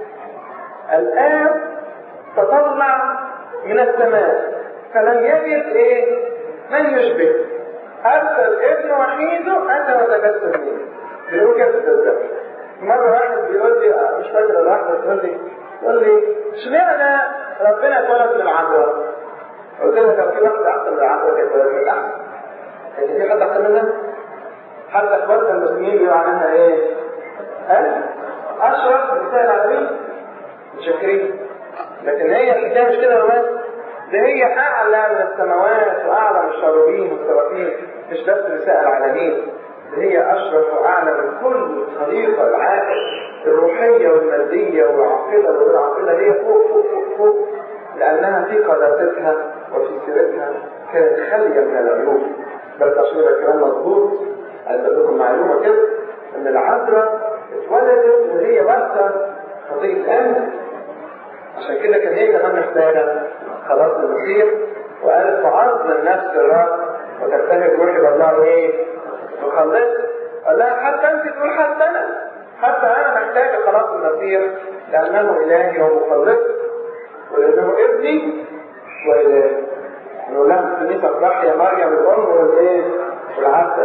الآب تطلع من السماء فلم يجد ايه؟ من يشبه، أرسل ابن وحيده أتى وتجسد منه. بيقول كده في التسبيح. مرة واحد بيقول لي مش فاكر الواحد بيقول لي يقول لي اشمعنى ربنا اتولد من العذراء؟ قلت له لو في واحد أحسن من العذراء كان اتولد من الأحسن. لكن في حد أحسن منها؟ حد أخواتنا المسلمين بيقولوا عنها إيه؟ ها؟ أشرف نساء العالمين متشكرين. لكن هي الحكاية مش كده بس، ده هي أعلى من السماوات وأعلى من الشاروبين والسرافين، مش بس نساء العالمين، ده هي أشرف وأعلى من كل خليقة العاقل الروحية والمادية والعاقلة وغير العاقلة، هي فوق فوق فوق فوق، لأنها في قداستها وفي سيرتها كانت خالية من العيوب. بس عشان يبقى الكلام مظبوط عايز أقول لكم معلومة كده، إن العذراء اتولدت وهي بارسة خطية آدم، عشان كده كان هي كمان محتاجة خلاص المسيح، وقالت تعظم النفس الرب وتبتهج روحي بالله ايه؟ مخلص. قال لها حتى انت تقول حتى انا حتى انا محتاجة خلاص المسيح، لانه الهي ومخلص ولانه ابني والهي. نقول لها في الكنيسة افرح يا مريم الام والايه؟ والعبد.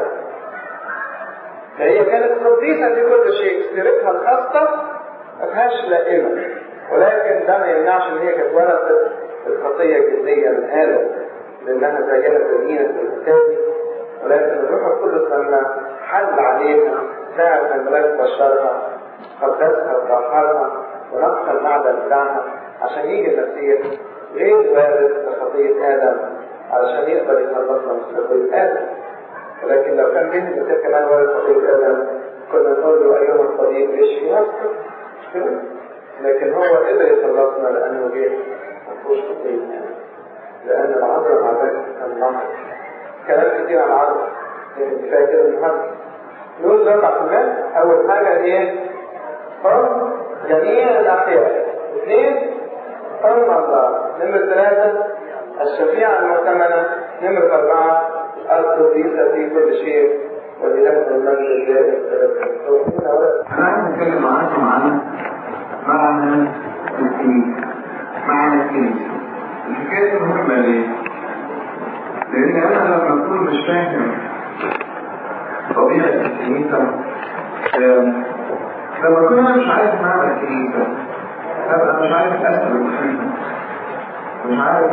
فهي كانت قديسة في كل شيء، سيرتها الخاصة ما فيهاش لائمة، ولكن ده ما يمنعش ان هي كانت ورثت الخطية الجدية من آدم، لأنها زيها زينة في الكتاب. ولكن الروح القدس لما حل عليها ساعة من الملاك بشرها قدسها وطهرها ونقح المعدن بتاعها عشان يجي المسيح غير وارث لخطية آدم علشان يقدر يخلصنا من خطية آدم. ولكن لو كان بين المسيح كمان وارث خطية آدم كنا نقول له أيها الطبيب اشفي نفسك، مش كده؟ لكن هو قدر يخلصنا لأنه جه مفهوش خطية آدم، لأن العذراء مع ذلك كان نهر. كلام كتير عن العذراء لكن كفاية كده النهارده. نقول نرجع في المال. أول حاجة إيه؟ حرم جميع الأحياء. اثنين حرم الله. نمرة ثلاثة الشفيعة المؤتمنة. نمرة أربعة القديسة في كل شيء ولله المجد الدائم. أنا عايز أتكلم معاكم عن معنى الكنيسة. معنى الكنيسة الحكاية مهمة ليه؟ لأن أنا لما أكون مش فاهم لما كنا مش عارف نعمل كنيسة أبقى مش عارف أسأل مش عارف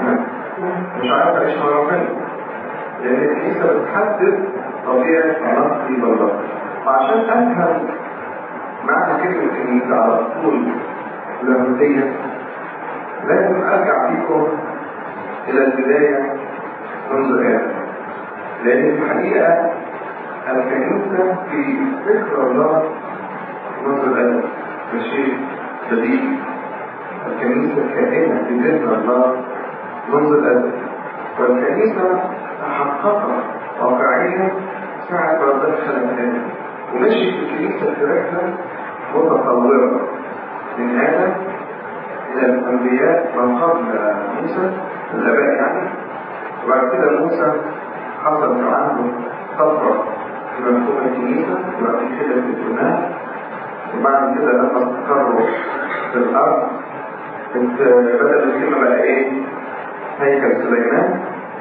مش عارف أعيش مع ربنا، لأن الكنيسة بتحدد طبيعة علاقتي بالله. وعشان أفهم معنى كلمة الكنيسة على طول اللاهوتية لازم أرجع بيكم إلى البداية منذ آدم، لأن الحقيقة الكنيسة في فكر الله منذ الأزل ده شيء جديد. الكنيسة كائنة في ذهن الله منذ الأزل، والكنيسة تحققت واقعيا ساعة ما دخل آدم، ومشي في الكنيسة في رحلة متطورة من آدم إلى الأنبياء ما قبل موسى الآباء يعني. وبعد كده موسى حصل عنه طفرة في مفهوم الكنيسة، وبعد كده في اليونان، وبعد كده لما استقروا في الأرض بدأ الكلمة بقى إيه؟ هيكل سليمان.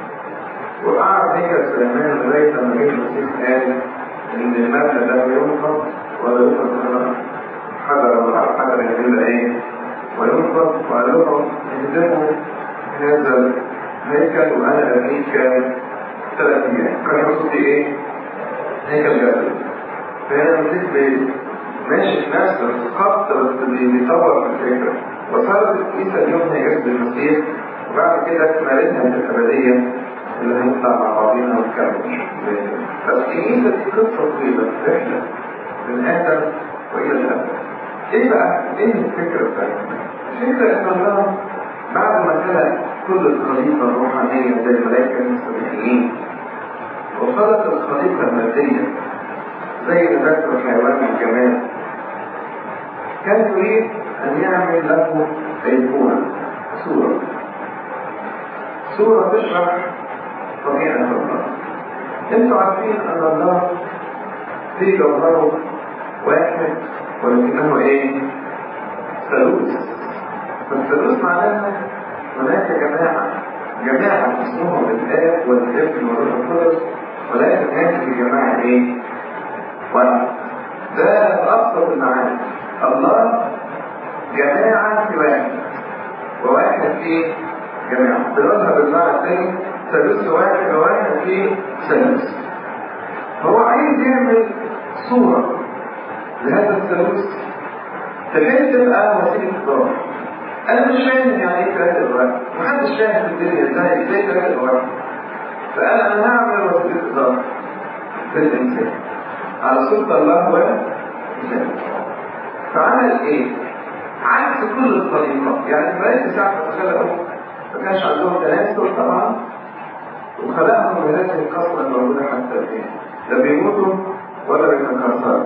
وقعد هيكل سليمان لغاية لما جه المسيح قال إن المبنى ده ينقض ولا ينقض حجر ولا حجر يعمل إيه؟ وينقض، وقال لهم اهدموا هذا الهيكل وأنا أبنيه كان ثلاث أيام. كان يقصد إيه؟ هيكل جسد. فهنا المسيح ماشي في نفس الخط بس بيطور في الفكرة، وصارت الكنيسة اليوم هي جسد المسيح، وبعد كده اكملتها في الأبدية اللي هنطلع مع بعضينا ونكمل. فالكنيسة دي قصة طويلة رحلة من آدم وإلى الأبد. إيه بقى؟ إيه الفكرة بتاعتنا؟ الفكرة إن الله بعد ما خلق كل الخليقة الروحانية زي الملائكة المسبحين، وخلق الخليقة المادية زي نبات الحيوان والجماد، كان يريد أن يعمل له أيقونة، صورة صورة تشرح طبيعة الله. انتوا عارفين أن الله في جوهره واحد ولكنه إيه؟ ثالوث. فالثالوث معناها هناك جماعة جماعة اسمهم الآب والابن والروح القدس، ولكن هذه الجماعة إيه؟ واحد. ده أبسط المعاني. الله جماعة في واحد، وواحد في جماعة. بنقولها بالمعنى الثاني ثالوث واحد وواحد في ثالوث. هو عايز يعمل صورة لهذا الثالوث تخيل تبقى وسيلة إدارة. أنا مش فاهم يعني إيه ثلاثة إدارة، محدش فاهم في الدنيا إزاي إزاي ثلاثة إدارة. فأنا أنا هعمل وسيلة إدارة في الإنسان على صورة الله والإنسان. فعمل إيه؟ عكس كل الخليقة. يعني الملائكة ساعة ما خلقوا ما كانش عندهم تناسل طبعا، وخلقهم بهذه القصة الموجودة حتى الآن، لا بيموتوا ولا بيتكسروا.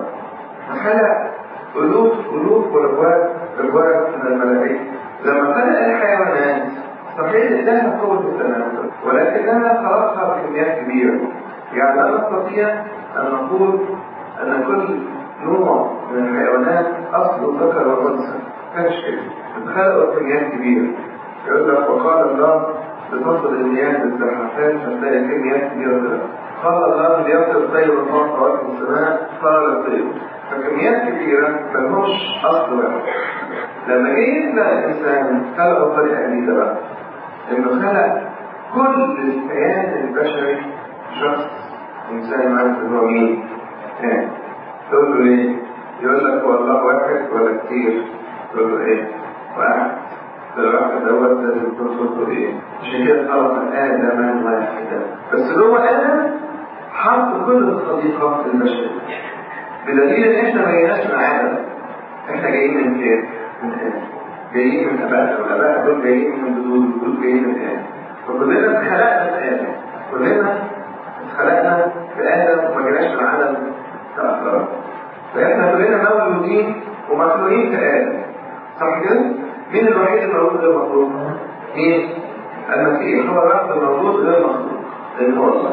فخلق ألوف ألوف وربوات ربوات من الملائكة. لما خلق الحيوانات صحيح لها قوة التناسل، ولكنها خلقها بكميات كبيرة. يعني لا نستطيع أن نقول أن كل نوع من الحيوانات أصله ذكر وأنثى، كانش كده. اتخلقوا بكميات كبيرة. يقول لك وقال الله لتصل المياه بالزحافات فتلاقي كميات كبيرة منها. قال الله ليصل الطير فوق كواكب السماء صار الطير. فكميات كبيرة ملهمش أصل واحد. لما جه يخلق الإنسان خلقه بطريقة جديدة بقى، إنه خلق كل الكيان البشري شخص إنسان عارف إن هو مين؟ إيه؟ تقول له ليه؟ يقول لك هو الله واحد ولا كتير؟ تقول له إيه؟ واحد. فالواحد دوت لازم يكون صوته إيه؟ عشان كده خلق آدم واحدا. بس جوه آدم حط كل الخليقة البشرية، بدليل إن إحنا ما جيناش من آدم. إحنا جايين من فين؟ من آدم. جايين من أبائنا، والآباء دول جايين من جدود، والجدود جايين من آدم. فكلنا اتخلقنا في آدم. كلنا اتخلقنا في آدم وما جيناش من عدم كأفراد. فإحنا كلنا مولودين ومخلوقين في آدم. صح كده؟ مين الوحيد المولود غير مخلوق؟ مين؟ المسيح هو الوحيد المولود غير مخلوق، لأن هو الله.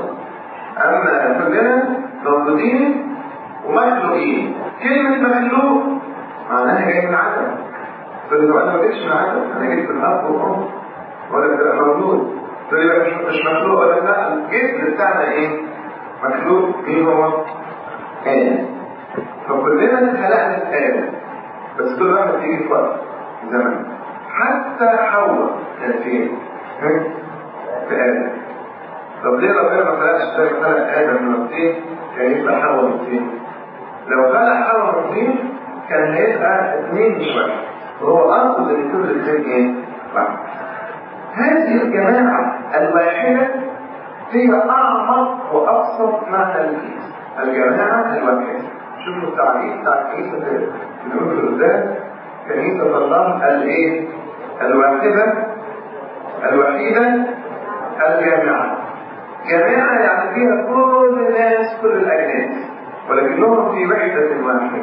أما كلنا مولودين ومخلوقين. كلمة مخلوق معناها جاي من عدم. فلو أنا ما جيتش من عدم، أنا جيت من أب وأم ولا بتبقى مولود. فلو مش مخلوق ولا لا، الجسم بتاعنا إيه؟ مخلوق. مين هو؟ آدم. فكلنا اتخلقنا في آدم، بس كل واحد بيجي في وقت زمن. حتى حواء كانت فين؟ في آدم. طب ليه ربنا ما خلقش زي ما خلق آدم من الطين كان يبقى حواء من الطين؟ لو خلق حواء من الطين كان هيبقى اثنين مش واحد، وهو أصل ان كل الاثنين ايه؟ واحد. هذه الجماعة الواحدة هي أعمق وأبسط معنى الكنيسة، الجماعة الواحدة. شوفوا التعريف بتاع الكنيسة بنقول في القداس كنيسة الله الايه؟ الواحدة الوحيدة الجامعة. جماعة يعني فيها كل الناس كل الأجناس ولكنهم في وحدة واحدة.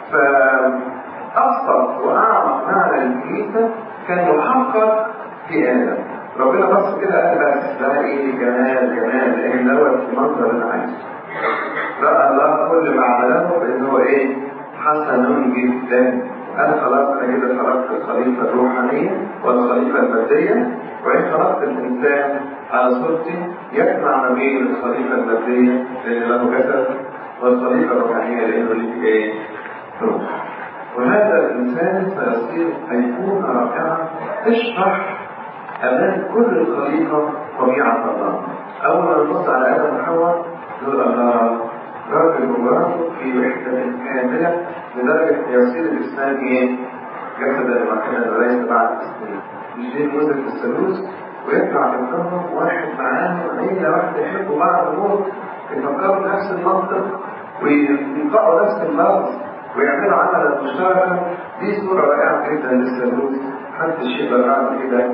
فأبسط وأعمق معنى الكنيسة كان محقق في آدم. ربنا بص كده قال بس ده ايه؟ جمال جمال لان دوت المنظر اللي عايزه. رأى الله كل ما عمله بان هو ايه؟ حسن جدا. قال خلاص انا كده خلقت الخليقه الروحانيه والخليقه الماديه، وان خلقت الانسان على صورتي يجمع ما بين الخليقه الماديه لان له جسد والخليقه الروحانيه لانه ليه ايه؟ روح. وهذا الانسان سيصير ايقونه رائعه تشرح أمام كل الخليقة طبيعة الله. أول ما نبص على آدم وحواء نقول الله راجل ومراته في وحدة كاملة لدرجة يصير الإنسان إيه؟ جسدا واحدا وليس بعد السنين. مش دي نموذج الثالوث ويطلع منهم واحد معاهم عيلة واحدة يحبوا بعض موت، يفكروا نفس المنطق وينطقوا نفس اللفظ ويعملوا عملا مشتركا. دي صورة رائعة جدا للثالوث. محدش يقدر يعمل كده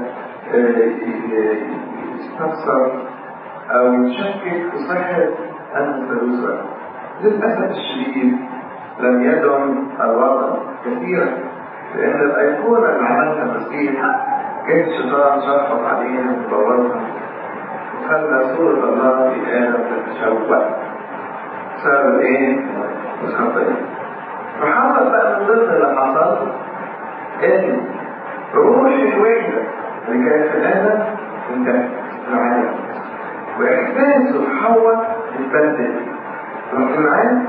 يستفسر أو يشكك في صحة أن الثالوث واحد. للأسف الشديد لم يدعم الوضع كثيرا، لأن الأيقونة اللي عملها المسيح كان الشيطان شخص عليها وبوظها وخلى صورة الله في آدم تتشوه بسبب إيه؟ الخطية. فحصل بقى من ضمن اللي حصل إن روح الوحدة اللي كانت في آدم انتهت العالم، وإحساسه حواء اتبدل. رحت معاه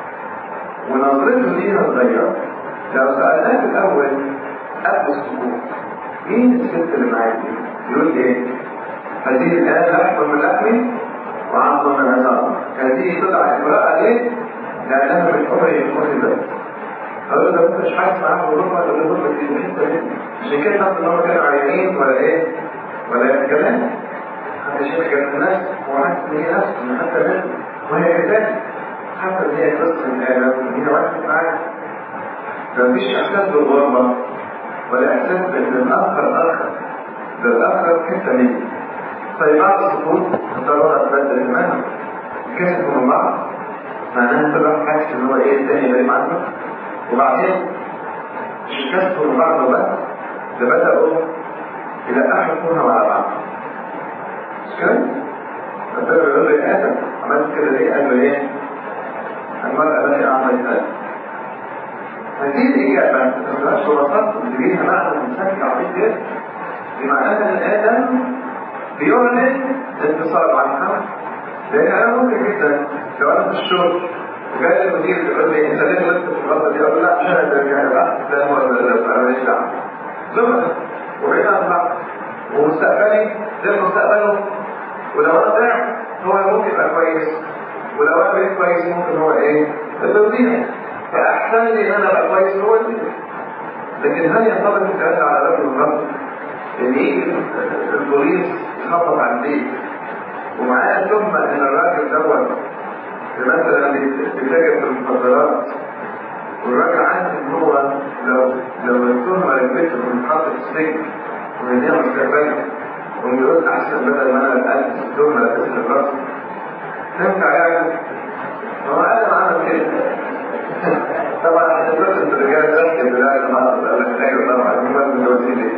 ونظرته ليها اتغيرت. لو سألناه في الأول قبل السكوت مين الست اللي معاك دي؟ يقول ايه؟ هذه الآن لحم من لحمي وعظم من عظامي. هذه تدعى امرأة ليه؟ لأنها من حمري أخذت. أقول له أنت مش حاسس معاها بالرغم ولا بالرغم في الحتة دي؟ عشان كده حاسس إن هم كانوا عيانين ولا إيه؟ ولا كلام؟ حتى شيخ كان الناس هو حاسس إن هي نفسه إن حتى منه وهي كذلك حتى إن هي قصة من آدم إن هي واحدة معاها. فمفيش إحساس بالغربة ولا إحساس بأن الآخر آخر، ده الآخر حتة مني. طيب بعد السقوط الضرورة تبدل تماما، كسبوا من بعض معناها كل واحد حاسس إن هو إيه الثاني غريب عنه، وبعدين مش كسبوا من بعض وبس، ده بدأوا يلقحوا على بعض. مش كده؟ ربنا بيقول له يا آدم عملت كده ليه؟ قال له إيه؟ المرأة التي أعملت هذا. هذه الإجابة ما تبقاش ببساطة اللي بيها معنى بشكل عميق جدا، بمعنى أن آدم بيعلن انتصاره عن الحق. لأن أنا ممكن جدا لو أنا في الشغل وجاي المدير يقول لي أنت ليه غلطت في الغلطة دي؟ أقول له لا عشان أنا برجع الأخ ده هو أنا ماليش دعوة. زملاء وبعيد عن بعض ومستقبلي غير مستقبله، ولو أنا ضعت هو ممكن يبقى كويس، ولو أنا بقيت كويس ممكن هو إيه؟ التوزيع. فأحسن لي إن أنا أبقى كويس هو دي. لكن هل ينطبق الكلام على رجل الرجل؟ إن يجي البوليس يخبط على البيت ومعاه تهمة إن الراجل دوت مثلا بيتاجر في المخدرات، والراجل عارف إن هو لو لو التهمة لبيته ويتحط في السجن ويديها مستقبله ويقول أحسن بدل ما أنا ألبس التهمة لبس الراس، تنفع يعني؟ هو أنا عمل كده. طبعا عشان بس الرجال تحكي بلا المعرض قال لك ايوه طبعا هم المتجوزين ليه؟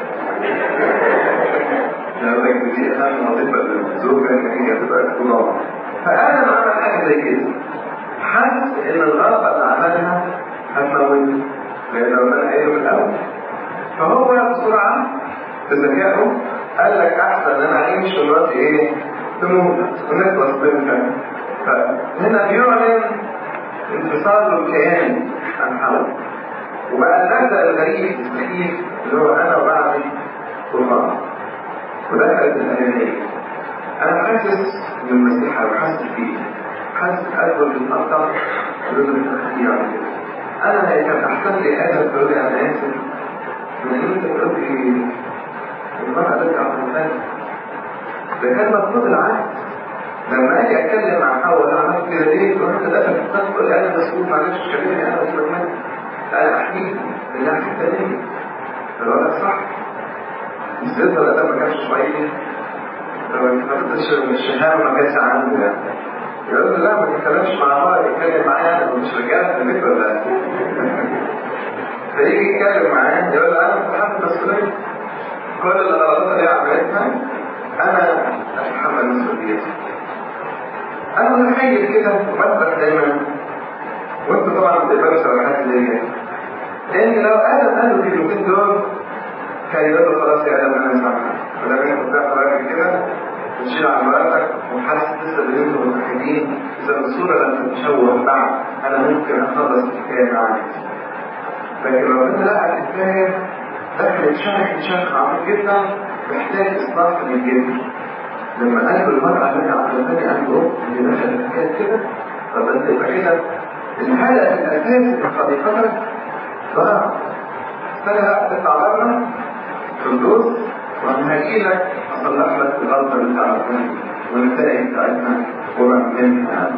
يقول لك دي اهم وظيفه للزوجه ان هي تبقى اختراع. فانا عمل حاجه زي كده، حس ان الغلطه اللي عملها هتموته لان لو انا قايله من الاول. فهو بسرعه بذكائه قال لك احسن ان انا اعيش مراتي ايه؟ تموت ونخلص منها. فهنا بيعلن انفصال الكيان عن حول، وبقى المبدأ الغريب السخيف اللي هو أنا وبعدي وفاضي، ودخلت الأنانية. أنا حاسس بالمسيحة وحاسس فيه، حاسس قلبه بيتقطع بدون تخطيع على كده. أنا كان أحسن لي آدم تقول لي أنا آسف من إن أنت تقول لي المرأة ترجع من ثاني. ده كان مطلوب العكس. لما أجي أتكلم مع حواء أنا عملت كده ليه؟ تقول لي تدخل في القصة تقول لي أنا مسؤول معلش كلمني أنا مسؤول منك. لا أنا أحميك اللي حتى مني. الوضع صح. مش تقدر الأدب ما كانش شوية. لو ما كنتش الشهامة ما كانش عنده يعني. يقول له لا ما تتكلمش مع مرة يتكلم معايا أنا مش رجالة في البيت ولا فيجي يتكلم معاه يقول له أنا متحمل مسؤولية. كل الغلطات اللي عملتها أنا أتحمل مسؤوليتها. أنا متخيل كده وبسبح دايما وأنتوا طبعا بتقبلوا شرحات ليا إن لو آدم قال له الكلمتين دول كان يقول له خلاص يا آدم أنا مسامحك ولما أنت بتعمل راجل كده وتشيل عن مراتك وحاسس لسه بإنتوا متحدين إذا الصورة لما تتشوه بعد أنا ممكن أخلص الحكاية معاك. لكن لو أنت لقى الحكاية دخلت شرح شرح عميق جدا محتاج إصلاح من الجد. لما قال له المرأة التي عقلتني أن أروح اللي دخلت الحكاية كده طب أنت يبقى كده الهدف الأساسي من صديقتك ضاع. استنى بقى تطلع بره في الدوس وأنا هجيلك أصلح لك الغلطة اللي أنت عملتها والنتائج بتاعتنا وبعملها.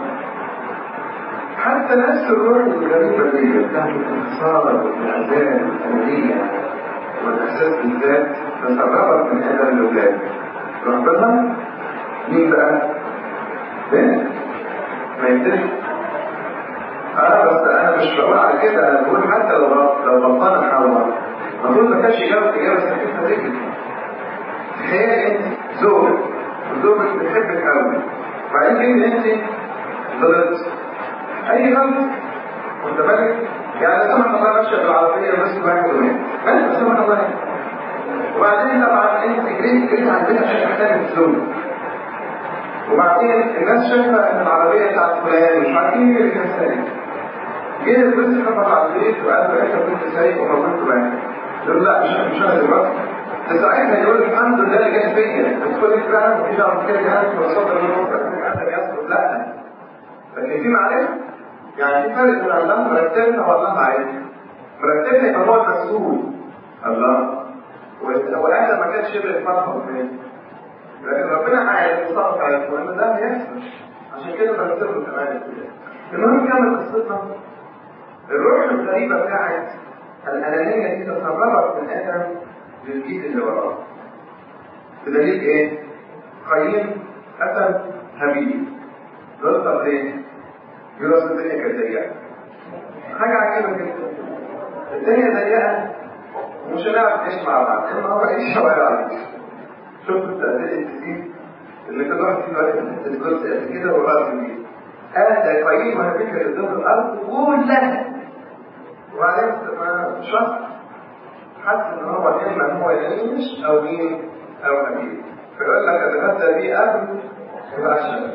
حتى نفس الروح الغريبة دي بتاعت الانتصار والإعزال والأنانية والإحساس بالذات تسربت من آدم الأولاد. ربنا مين بقى؟ بنت ما يتفق. اه بس انا مش بقول على كده، انا بقول حتى لو لو غلطانه حواء المفروض ما كانش يجاوب اجابه سخيفه زي تخيل انت زوجك وزوجك بتحبك قوي وبعدين انت غلطت اي غلط وانت بالك يعني سمح الله ماشيه بالعربيه بس واحد ومات بس سمح الله وبعدين طبعا انت جريت جريت على البيت عشان تحترم الزوج وبعدين الناس شايفه ان العربيه بتاعت فلان مش عارفين مين اللي كان سايق. جه البنت خبط على البيت وقال له انت كنت سايق وموتت معاك. يقول لا مش مش انا دلوقتي. ساعتها يقول الحمد لله اللي جت فيا بس كل فعلا مفيش على كده جهاز وصدر من مصر عشان يسقط لا. لكن في معلش يعني في فرق بين الله مرتبنا والله عايز. مرتبنا يبقى هو المسؤول الله وآدم ما كانش شبه الفرحة وفيه. لكن ربنا عايز يصرف على وإن ده بيحصل عشان كده برتبه كمان. المهم كمل قصتنا. الروح الغريبة بتاعت الأنانية دي تسربت من آدم للجيل اللي وراه. بدليل إيه؟ قايين قتل هابيل. دول طب ليه؟ يقولوا الدنيا كانت ضيقة. حاجة عجيبة جدا. الدنيا ضيقة ومش هنعرف نعيش مع بعض، إما هو يعيش أو يعيش. شوف التأثير الكتير اللي كل واحد فيه واحد الجزء قد كده وراس الجيل. هذا قايين وهابيل الدنيا الأرض كلها. وبعدين شخص حس إن هو إما هو يعيش أو مين أو هابيل. فيقول لك أتغدى بيه قبل العشاء.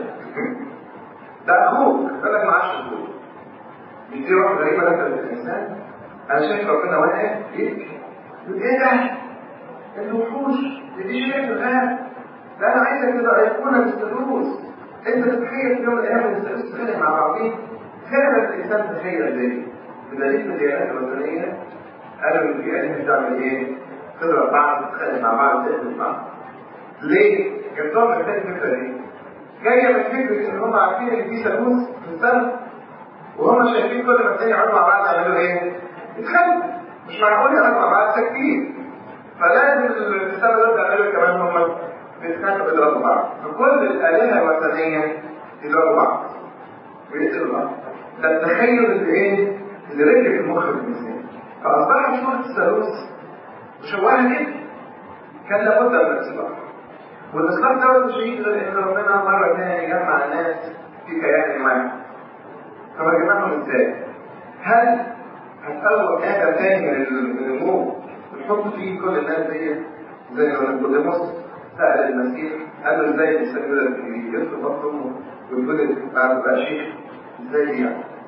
ده أخوك يقول لك معاش أخوك. دي روح غريبة لك الإنسان. أنا شايف ربنا واقف يبكي. إيه ده؟ الوحوش دي شيء غاب. لا أنا عايزك تبقى أيقونة للسدوس. أنت تتخيل في يوم من الأيام السدوس تخيل مع بعضين. فعلا الإنسان تخيل زي بدليل الديانات الوثنية قالوا إن في آلهة بتعمل إيه؟ تضرب بعض تتخانق مع بعض تقتل بعض. ليه؟ جبتهم من الفكرة دي. جاية من فكرة إن هم عارفين إن في سدوس في السماء وهم شايفين كل ما الدنيا يقعدوا مع بعض يعملوا إيه؟ يتخانقوا. مش معقول يقعدوا مع بعض ساكتين. فلازم السبب دول بيعملوا كمان هم بيتخانقوا بيضربوا بعض. فكل الآلهة الوثنية يضربوا بعض ويقتلوا بعض. ده التخيل اللي ايه؟ اللي رجع في المخ الإنسان. فأصبحت صورة الثالوث مشوهة جدا. كان لابد من الإصلاح. والإصلاح ده مش هيجي غير إن ربنا مرة ثانية يجمع الناس في كيان واحد. طب جمعهم إزاي؟ هل هتقوم آدم تاني من الموت ونحط فيه كل الناس دي زي ما نيقوديموس سأل المسيح قال له ازاي الانسان يدخل بطن امه ويتولد بعد بقى شيخ ازاي يعني؟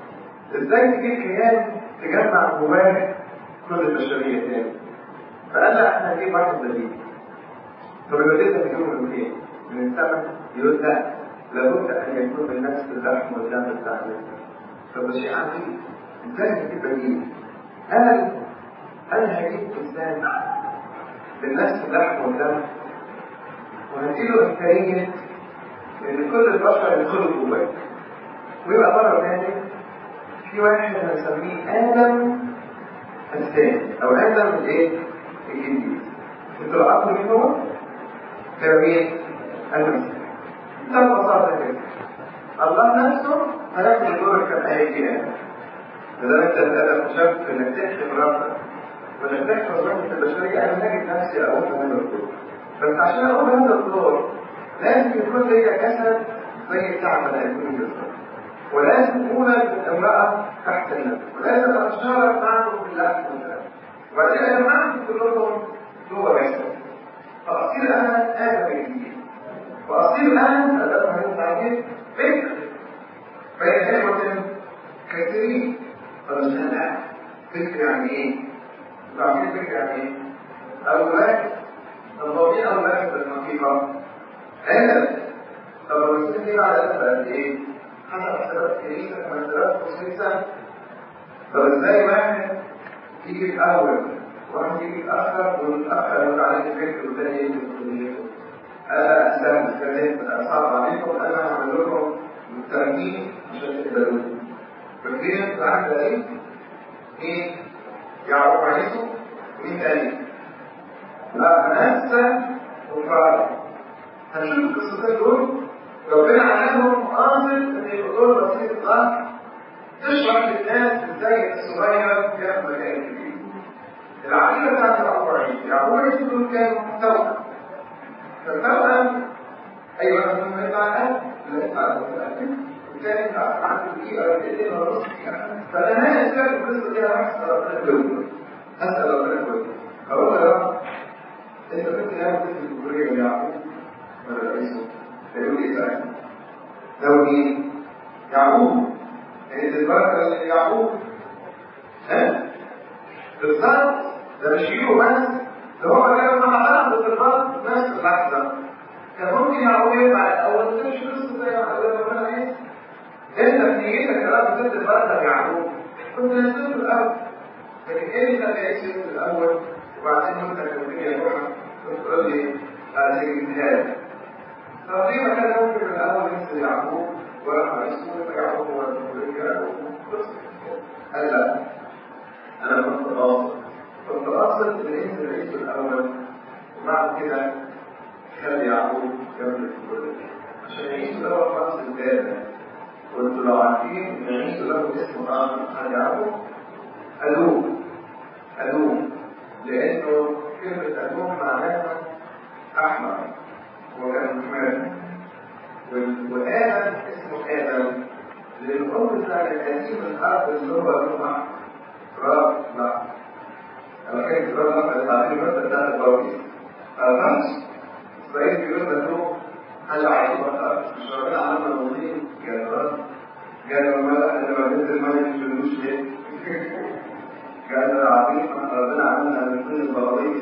ازاي تجيب كيان تجمع جواه كل البشريه تاني؟ فقال لا احنا هنجيب واحد بديل. طب البديل ده بيجيبه من ايه؟ من السماء؟ يقول لا، لابد ان يكون من نفس اللحم والدم بتاع الانسان. طب ده شيء عجيب، ازاي هتجيب بديل؟ قال انا هجيب انسان من نفس اللحم والدم وهديله امكانيه ان كل البشر يدخلوا جواه ويبقى بره تاني في واحد هنسميه ادم الثاني او ادم الايه؟ الجديد. انتوا العقل مين هو؟ هو مين؟ ادم الثاني. ده ببساطه كده الله نفسه هياخد الدور كالآية دي ادم. لذلك انت ادم شاف انك تحكم ربك وانك تحفظ رحمه البشريه. انا هاجد نفسي اقول هذا الدور، بس عشان اقول هذا الدور لازم يكون ليا جسد زي بتاع بني ادمين بالظبط، ولازم أولد الامرأة تحت النفس، ولازم أتشارك معكم في اللحم والدم، وبعدين أنا معكم كلكم جوه جسد. فأصير أنا آدم الجديد، وأصير أنا أدب هذا التعبير فكر بين إخوة كثيرين. فمثلا فكر يعني إيه؟ تعبير فكر يعني إيه؟ أولاد الضمير أولاد بالحقيقة آدم. طب المسلمين دي على آدم قد إيه؟ حسب حسابات كنيسة كما حسابات خصيصة. طب ازاي واحد يجي الأول واحد يجي الأخر والأخر يقول عليك الفكر والتاني يجي الفكر؟ أنا أستهدف كذلك أصعب عليكم، أنا هعمل لكم مترمين عشان تقبلوني. فاكرين العهد ده إيه؟ يعرف عيسو ومين تاني؟ منسى وفارق. هنشوف القصتين دول ربنا عليهم قاصد ان يقولوا بسيط الغرب تشرح للناس ازاي الصغير ياخد مكان كبير. العقيده بتاعت يعقوب عيسى، يعقوب عيسى دول كانوا توأم. فالتوأم اي واحد منهم يطلع الاب لا يطلع الاب، والثاني يطلع عنده دقيقه ولا دقيقتين ولا نص دقيقه. فانا اسال القصه دي انا اسال ربنا كويس، اسال ربنا كويس اقول له يا رب انت كنت ناوي تدي الجمهوريه ليعقوب ولا عيسى؟ فيقول لي ازاي؟ لو مين؟ يعقوب. يعني البركة يعقوب ها؟ بالظبط. ده مش يجيبه بس، ده هو كان مع بعض في البرد نفس اللحظة. كان ممكن يعقوب يطلع الأول مش قصة زي ما قال ربنا عايز. أنت في نيتك يا رب تدي البركة ليعقوب كنت نزلت الأول، لكن إيه اللي خلى يعيش في الأول وبعدين وأنت كنت يا روحك كنت تقول لي هتجيبها لي. تقريبا كان ممكن من الأول ينزل يعقوب وراح رسول يعقوب ورجاله. قال لا، أنا كنت قاصد كنت قاصد إن ينزل عيسو الأول وبعد كده خلي يعقوب يملك كل عشان عيسو ده هو رأس الدابة. وأنتوا لو عارفين إن عيسو له اسم آخر عن يعقوب أدوم. أدوم لأنه كلمة أدوم معناها أحمر وكان محمد. وآدم اسمه آدم للأم بتاع القديم الأرض اللي هو لونه راب لا الحين كبير لما التعليم بس بتاعت البوابيس فالفرش إسرائيل بيقول له هل عايز بقى مش ربنا عملنا موضوعين جانرات قال الملأ اللي ما نزل ما ينزلوش ليه؟ قال العظيم ربنا عملنا من كل البوابيس.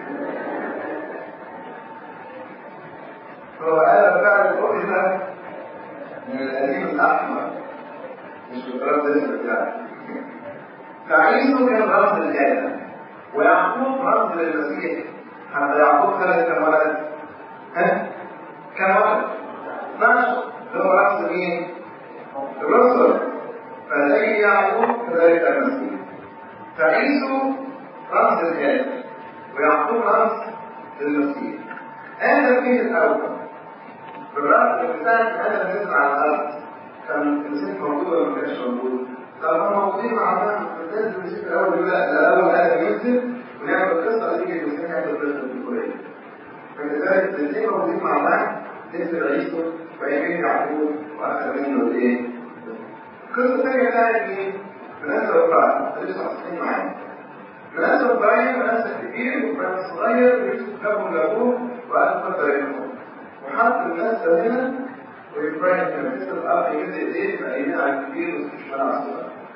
هو قال فعل الأخذ من القديم الأحمر مش بالرب الاسم بتاعه. فعيسو كان رمز لآدم ويعقوب رمز للمسيح. حتى يعقوب خلق كم ولد؟ ها؟ كم ولد؟ اثناشر اللي هو رمز مين؟ الرسل. فزي يعقوب كذلك المسيح. فعيسو رمز لآدم ويعقوب رمز للمسيح. آدم فيه الأول بالرغم من ساعة أنا نزل على الأرض كان المسيح موجود ولا ما كانش موجود؟ لما موجودين مع بعض فالناس المسيح الأول يقول لا الأول آدم ينزل ونعمل القصة اللي تيجي المسيح يعمل القصة الكورية. فلذلك الاثنين موجودين مع بعض نزل عيسو ويمين يعقوب وأخذ منه الإيه؟ القصة الثانية بتاعت إيه؟ مناسبة وفاء لسه حاطين معانا. مناسبة وفاء مناسبة كبير ومناسبة صغير ويوسف جابهم لأبوه وقال قدر لهم. وحط الناس هنا ويبراهيم كان مثل الأرض يمد إيديه فأيديه على الكبير ومش منع الصغير.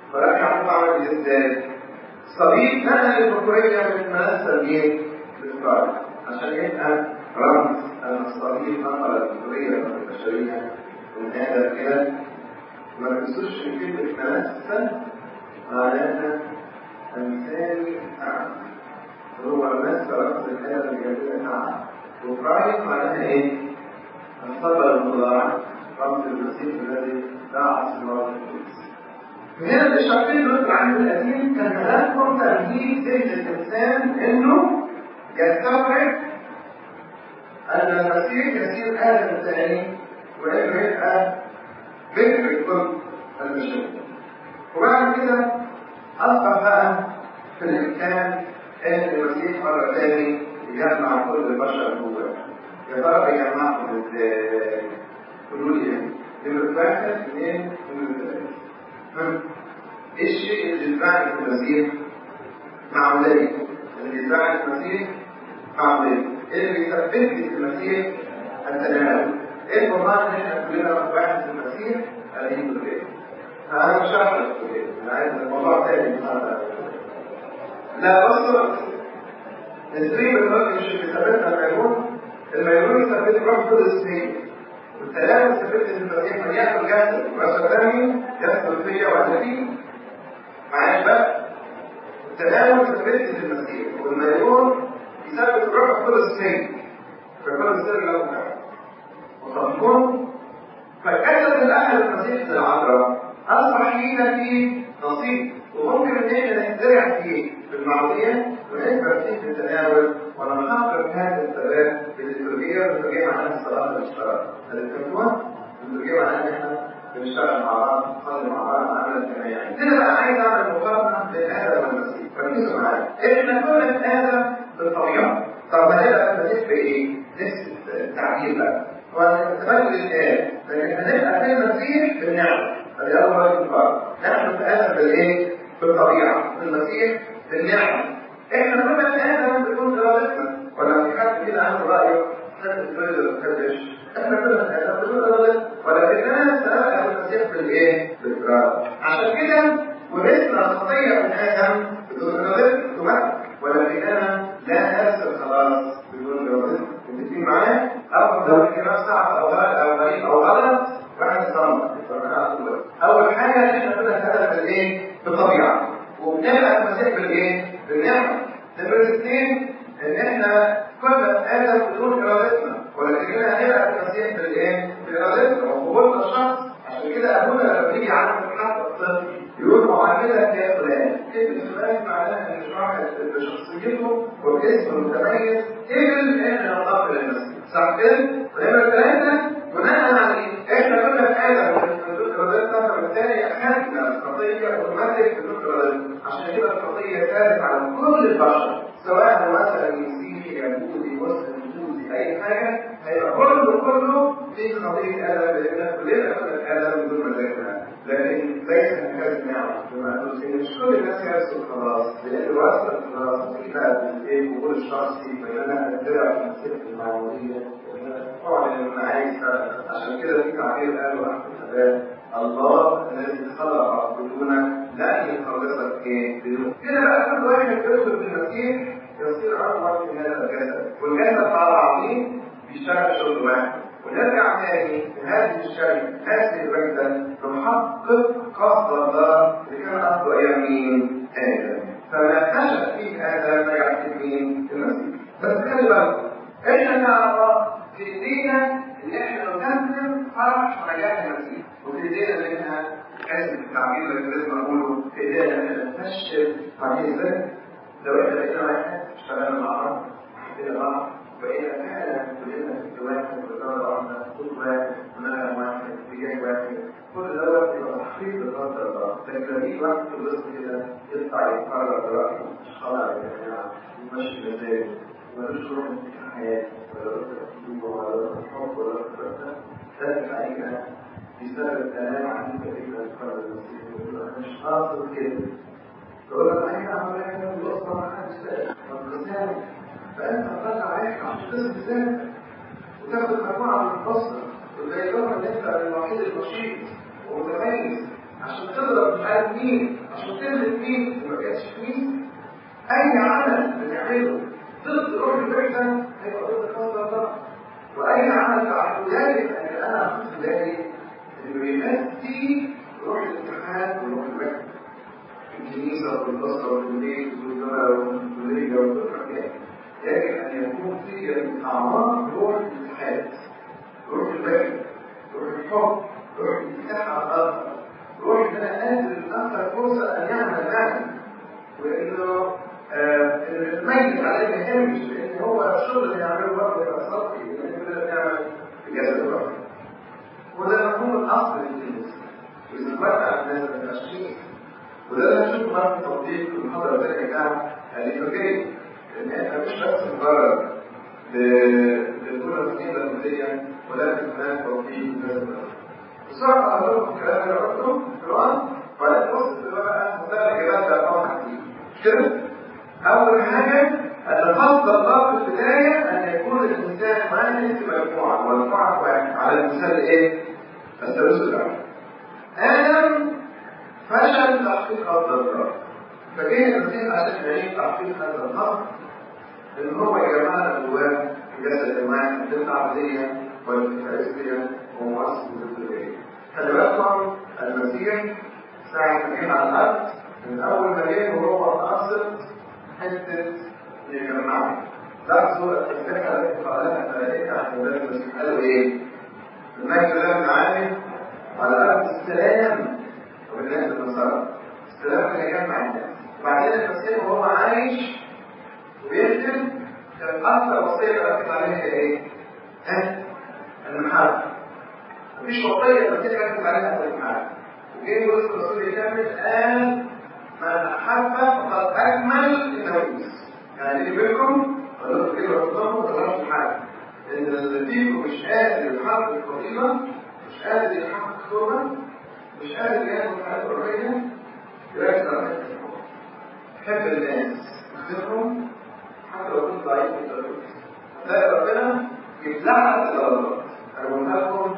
فراح يعملوا عمل ازاي؟ الصليب نقل البكورية من مناسة ليه؟ للفرد عشان يبقى رمز أن الصليب نقل البكورية من البشرية من هذا الكلام. ما تنسوش في كلمة مناسة معناها أمثال أعمى، هو المناسة رمز الحياة اللي جابلها أعمى، وفرايد معناها إيه؟ الصبر المضاعف، رمز المسيح الذي دعا سماوات القدس. من هنا الإشارتين دول في العهد القديم كان هدفهم تمهيد ذهن الإنسان إنه يستوعب أن المسيح يصير آدم ثاني وإنه يبقى ذكر الكل البشري. وبعد كده أصبح بقى في الإمكان إن المسيح مرة ثاني يجمع كل البشر جواه. يا ترى بيجمعهم إزاي؟ قولوا لي إيه؟ نمرة واحد اثنين ثلاثة. ايه الشيء اللي يدفعني في المسيح مع ولادي؟ اللي يدفعني في المسيح مع ولادي؟ ايه اللي يثبتني في المسيح التناول؟ ايه الضمان ان احنا كلنا واحد في المسيح قاعدين بالليل؟ انا مش هعرف بالليل، انا عايز الموضوع تاني. لا بص، السرير الراجل مش بيثبتنا الميمون، الميمون يثبت روح القدس فيه، والتناول يثبت في المسيح من ياكل جسد ويصدقني يدخل فيا ولا فيه. معاش بقى التناول ثبت في المسيح، والميمون يثبت الروح القدس فيه، فكل سر له معنى وصفون. فكسب الاهل المسيح العذراء اصبح لينا فيه نصيب، وممكن ان احنا نزرع فيه بالمعموديه ونكبر فيه في التناول ونحقق هذا الثبات بالليتورجيه. الليتورجيه معناها الصلاه والاشتراك، الكتوه الليتورجيه معناها ان احنا بنشتغل مع بعض، نصلي مع بعض، نعمل جماعي. هنا بقى عايز اعمل مقارنه بين ادم والمسيح. ركزوا معايا، احنا كنا في ادم بالطبيعه، طب ما هنبقى المسيح بايه؟ نفس التعبير بقى ونتمثل الآن، لكن هنبقى في المسيح بالنعمة. هذا أول وجه الفرق. نحن في آدم بالإيه؟ بالطبيعة، في المسيح بالنعمة. إحنا كنا في آدم بدون إرادتنا، ولا في حد فينا عنده رأيه حد يتولد ولا يتكلمش. إحنا كنا في آدم بدون إرادتنا، ولكننا سنبقى في المسيح بالإيه؟ بالإرادة. عشان كده ورثنا الخطية من آدم بدون إرادتنا، ولكننا لا نرث خلاص بدون إرادتنا. متفقين معايا؟ أول ضرب كلام صعب أو غلط أو غريب أو غلط واحد صنع. أول حاجة إحنا كنا نتكلم بالإيه؟ بالطبيعة، وبنبقى المسيح بالإيه؟ بالنعمة. نمرة اثنين إن إحنا كنا في آدم بدون إرادتنا، ولكننا هنبقى في المسيح بالإيه؟ بإرادتنا وقبولنا الشخص. عشان كده أبونا لما بيجي يعلم حتى الطفل يقول معاملة يا فلان. كلمة فلان معناها إن الواحد بشخصيته وباسمه المتميز قبل إن نقبل المسيح. صح كده؟ ونمرة ثلاثة بناء على إحنا كنا في آدم بدون إرادتنا، فبالتالي أخذنا الخطية أوتوماتيك بدون إرادتنا. عشان كده الخطية كانت على كل البشر، سواء مثلا مسيحي يهودي مسلم جوزي أي حاجة، هيبقى كله كله في خطية آدم، لأن كلنا كنا في آدم بدون مزاجنا. لكن ليس هكذا نعمة، بما أنه مش كل الناس يرسل خلاص، لأن وصل الخلاص في هذا الإيه وقول الشخصي بيننا أنزلع في مسيرة المعمودية طبعا أنا عايز. عشان كده في تعبير قالوا أحد الآباء: الله الذي خلق بدونك لا يخلصك إيه بدون. كده بقى كل واحد يدخل في المسيح يصير عضوا في هذا الجسد، والجسد على بعضين بيشتغل شغل واحد. ونرجع تاني لهذه الشركة، هذه الوحدة، نحقق قصد الله اللي كان قصده أيام مين؟ آدم. فما اكتشف فيه آدم رجع في مين؟ المسيح. بس خلي بالكم، إحنا نعرف في إيدينا إن إحنا نتمم فرح ونجاح المسيح، وفي إيدينا إن إحنا آسف التعبير اللي لازم أقوله، في إيدينا إن إحنا نفشل هذه الذات. لو إحنا بقينا واحد اشتغلنا مع بعض، حبينا بعض، بقينا فعلا كلنا في واحد وإدارة واحدة، صوت واحد، منهج واحد، اتجاه واحد، كل دوت يبقى تحقيق لقدر الله. لكن لما يجي واحد في الوسط كده يطلع يتقرر برأيه، مش خلاص يا جماعة، يمشي مزاجه، ملوش روح في الحياة، ولا روح الأسلوب ولا روح الحب ولا روح الرحمة، ذلك علينا بسبب الآلام عنيفة جدا القرار المسيح، ويقول أنا مش قاصد كده. تقول لك أنا أعمل حاجة بالوسط مع حد سائل، والرسالة فأنت تطلع عليك عشان تثبت ذاتك وتاخد مجموعة من البصر وتبين لهم إن أنت الوحيد النشيط ومتميز عشان تضرب مش عارف مين التشخيص اي عمل بنعمله ضد روح الوحده هيبقى ضد قدر الله. واي عمل تعبدي ان انا اخذ بالي انه يؤدي روح الاتحاد وروح الوحده الكنيسه والاسره والبيت والزملاء والكليه وكل مكان. يجب ان يكون في اعماق روح الاتحاد، روح الوحده، روح الحب، روح الاتحاد على الاخر، روح ان انا قادر الاخر فرصه ان يعمل معي، وانه الميت عليه ما يهمش، لان هو الشغل اللي يعمله برضه يبقى سطحي، لان كده بنعمل بجسد الروح. وده مفهوم الاصل للكنيسه، واذا اتوقع الناس من التشخيص، وده اللي هنشوفه بقى في تطبيق المحاضره الثانيه بتاع الليتورجيه، ان احنا مش بس مجرد بنقول القيمه الماديه، ولكن هناك تطبيق لازم. بسرعه اقول لكم الكلام اللي قلته في القران، وبعدين نبص بقى مثال الاجابات ده طبعا كتير مش كده؟ اول حاجه ان فضل الله في البدايه ان يكون الانسان واحد في مجموعه، والمجموعه واحد على المثال ايه؟ الثالوث الاول. ادم فشل تحقيق هذا الامر، فجاء المسيح عشان يعيد تحقيق هذا الامر، ان هو يجمعنا جواه الجسد الواحد في العبوديه والفارسيه ومؤسس الذريه. خلي بالكم المسيح ساعه ما جه على الارض من اول ما جه وهو قاصد حته يجمعنا. لاحظوا التسبيحه التي قالها الملائكه عن ولاد المسيح، قالوا ايه؟ المجد لله العالي على الارض السلام وبالناس النصارى. السلام اللي يجمع الناس. وبعدين المسيح وهو عايش ويخدم كان اكثر وصيه ركز عليها ايه؟ ها؟ المحبه. مفيش وصيه المسيح ركز عليها الا المحبه. وجه يقول الرسول يكمل قال من احب فقد اكمل الناموس. يعني اللي بينكم قال لكم كده ربكم طلعتوا حاجه. ان اللي فيكم مش قادر يحقق الفضيله، مش قادر يحقق التوبه، مش قادر ياخد حياته الروحيه، يركز على حته الحب. حب الناس، تخدمهم حتى لو كنت ضعيف في التدريس. هتلاقي ربنا يبلعك الغلطات. انا بقولها لكم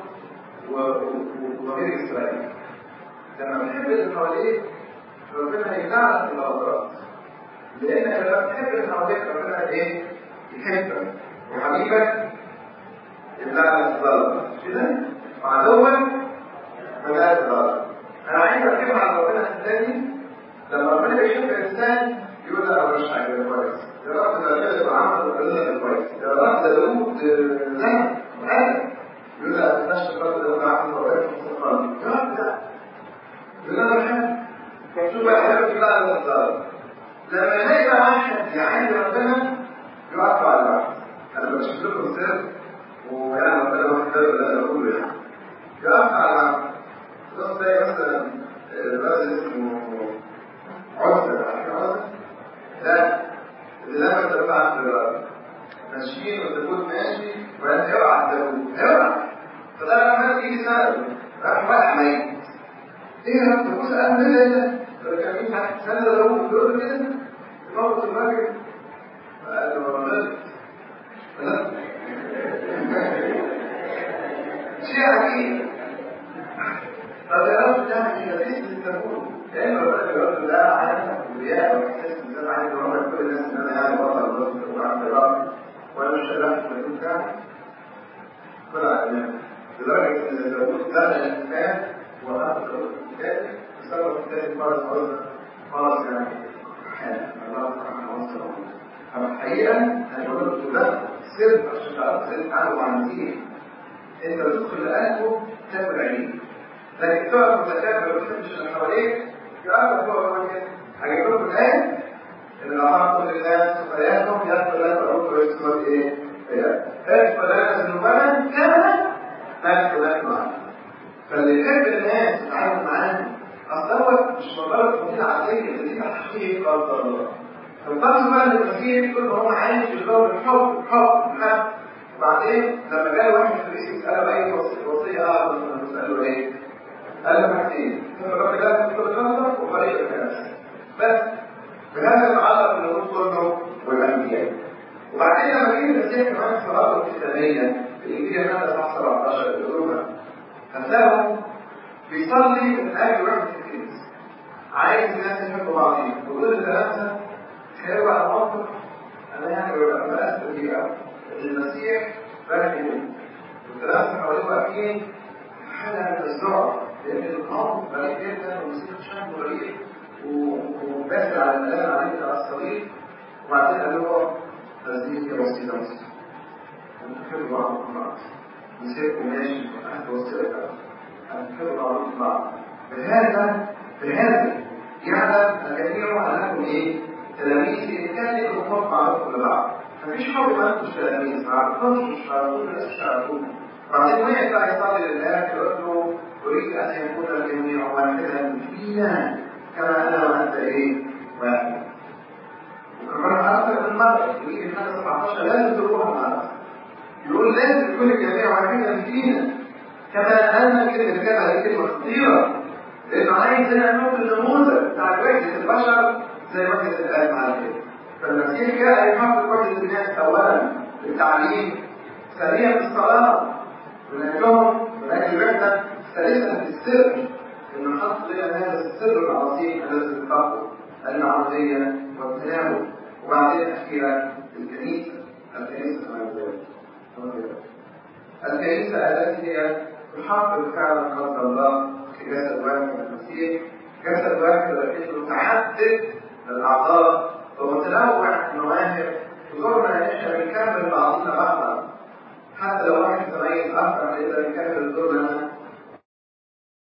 وضمير اسرائيل. لما بتحب اللي حواليك ربنا يبلعك الغلطات. لانك لما بتحب اللي حواليك ربنا ايه؟ يحبك. وحبيبك يبلعك الغلطات. كده؟ وعدوك مبلعك الغلطات. انا عايز اركب على ربنا الثاني لما ربنا بيحب الانسان يقول لا انا مش عايز كويس. يا رب ده كده عمل وكلنا كويس. يا رب ده داوود لا وآدم يقول لا ما تنساش الرب ده عمل كويس وصفان. يا رب ده يقول انا بحب. فشوف بقى حاجه في بعض الظاهر. لما يلاقي واحد يعاني ربنا يقف على واحد. انا بشوف لكم سر ويعني ربنا واحد ده اللي انا بقوله يعني. يقف على واحد. بص زي مثلا الراجل اسمه عزة. عارفين عزة؟ لا لما ترفع الدراسة ماشيين وتقول ماشي وانت اوعى تقول اوعى. فده لما يجي سأله راح واقع ميت. ايه يا رب تقول سأل ليه ده؟ فكان مين حد سنة لو بيقول كده يموت الراجل. فقال له غلط. غلط. شيء عجيب. طب يا رب تعمل ايه؟ لذيذ اللي تقوله. كأن ربنا بيقول له ده عالم أولياء وإحساس الإنسان عايز يوضح كل الناس إن أنا يعني بطل الرسل وعند الرب وأنا مش شغال في المكان بتاعي. كل عالم. لدرجة إن داوود دخل الإنسان وأخذ داوود الكتاب وسبب الكتاب مرة خالص خلاص يعني حاجة الله سبحانه وتعالى. فالحقيقة أنا بقول له ده سر عشان تعرف إزاي تتعامل مع المسيح. أنت بتدخل لقلبه تاكل عينيه. لكن تقعد متكبر وتحبش اللي حواليك يقرب هو كمان كده. هجيب لكم الآية إن الأعمار كل الناس وخياتهم يغفر لك الرب ويسكت إيه؟ اغفر لنا ذنوبنا كما نغفر لك معنا. فاللي يحب الناس يتعامل معاهم أصل هو مش مجرد فضيلة عادية، دي حقيقة قدر الله. فالطقس بقى اللي المسيح طول ما هو عايش في جو الحب الحب الحب. وبعدين لما جاء واحد فريسي يسأله أي وصية أعظم من يسأله إيه؟ قال له حاجتين، الرب لا تدخل النظر وطريق الناس. بس بهذا يتعلق بالنور كله والأنبياء. وبعدين لما جه المسيح كمان في صلاته الختامية في الإنجيل يوحنا صح سبعتاشر الأولى هتلاقوا بيصلي من أجل وحدة الكنيسة. عايز الناس يحبوا بعضهم، ويقول إن هي وسيلة وسيلة هنحب بعض بعض نسيبكم ماشي وتحت وسيلة هنحب بعض بعض بهذا بهذا يعلم الجميع أنكم إيه؟ تلاميذ إن كان لكم حب بعضكم لبعض مفيش حب ما أنتمش تلاميذ ما عرفتوش مش عرفتوش الناس مش عرفتوش بعدين ما يطلع يصلي لله يقول له أريد أن يكون الجميع واحدا فينا كما أنا وأنت إيه؟ واحد وكمان أكثر من مرة يقول إن حاجة سبعتاشر لازم تروح معنا يقول لازم يكون الجميع واحدا فينا كما أن كلمة كما هي كلمة خطيرة لأنه عايز هنا نقول النموذج بتاع وحدة البشر زي وحدة الآب مع الآب فالمسيح جاء يحقق وحدة الناس أولا بالتعليم ثانيا بالصلاة من أجلهم من أجل الوحدة ثالثا بالسر إنه حط لنا هذا السر العظيم الذي تحقق المعمودية والتناول وبعدين أخيرا الكنيسة الكنيسة كما ذلك الكنيسة التي هي تحقق فعلا قصد الله في جسد واحد من المسيح جسد واحد ولكنه متعدد الأعضاء ومتنوع المواهب وزورنا نحن بنكمل بعضنا بعضا حتى لو واحد زميل آخر نقدر نكمل دورنا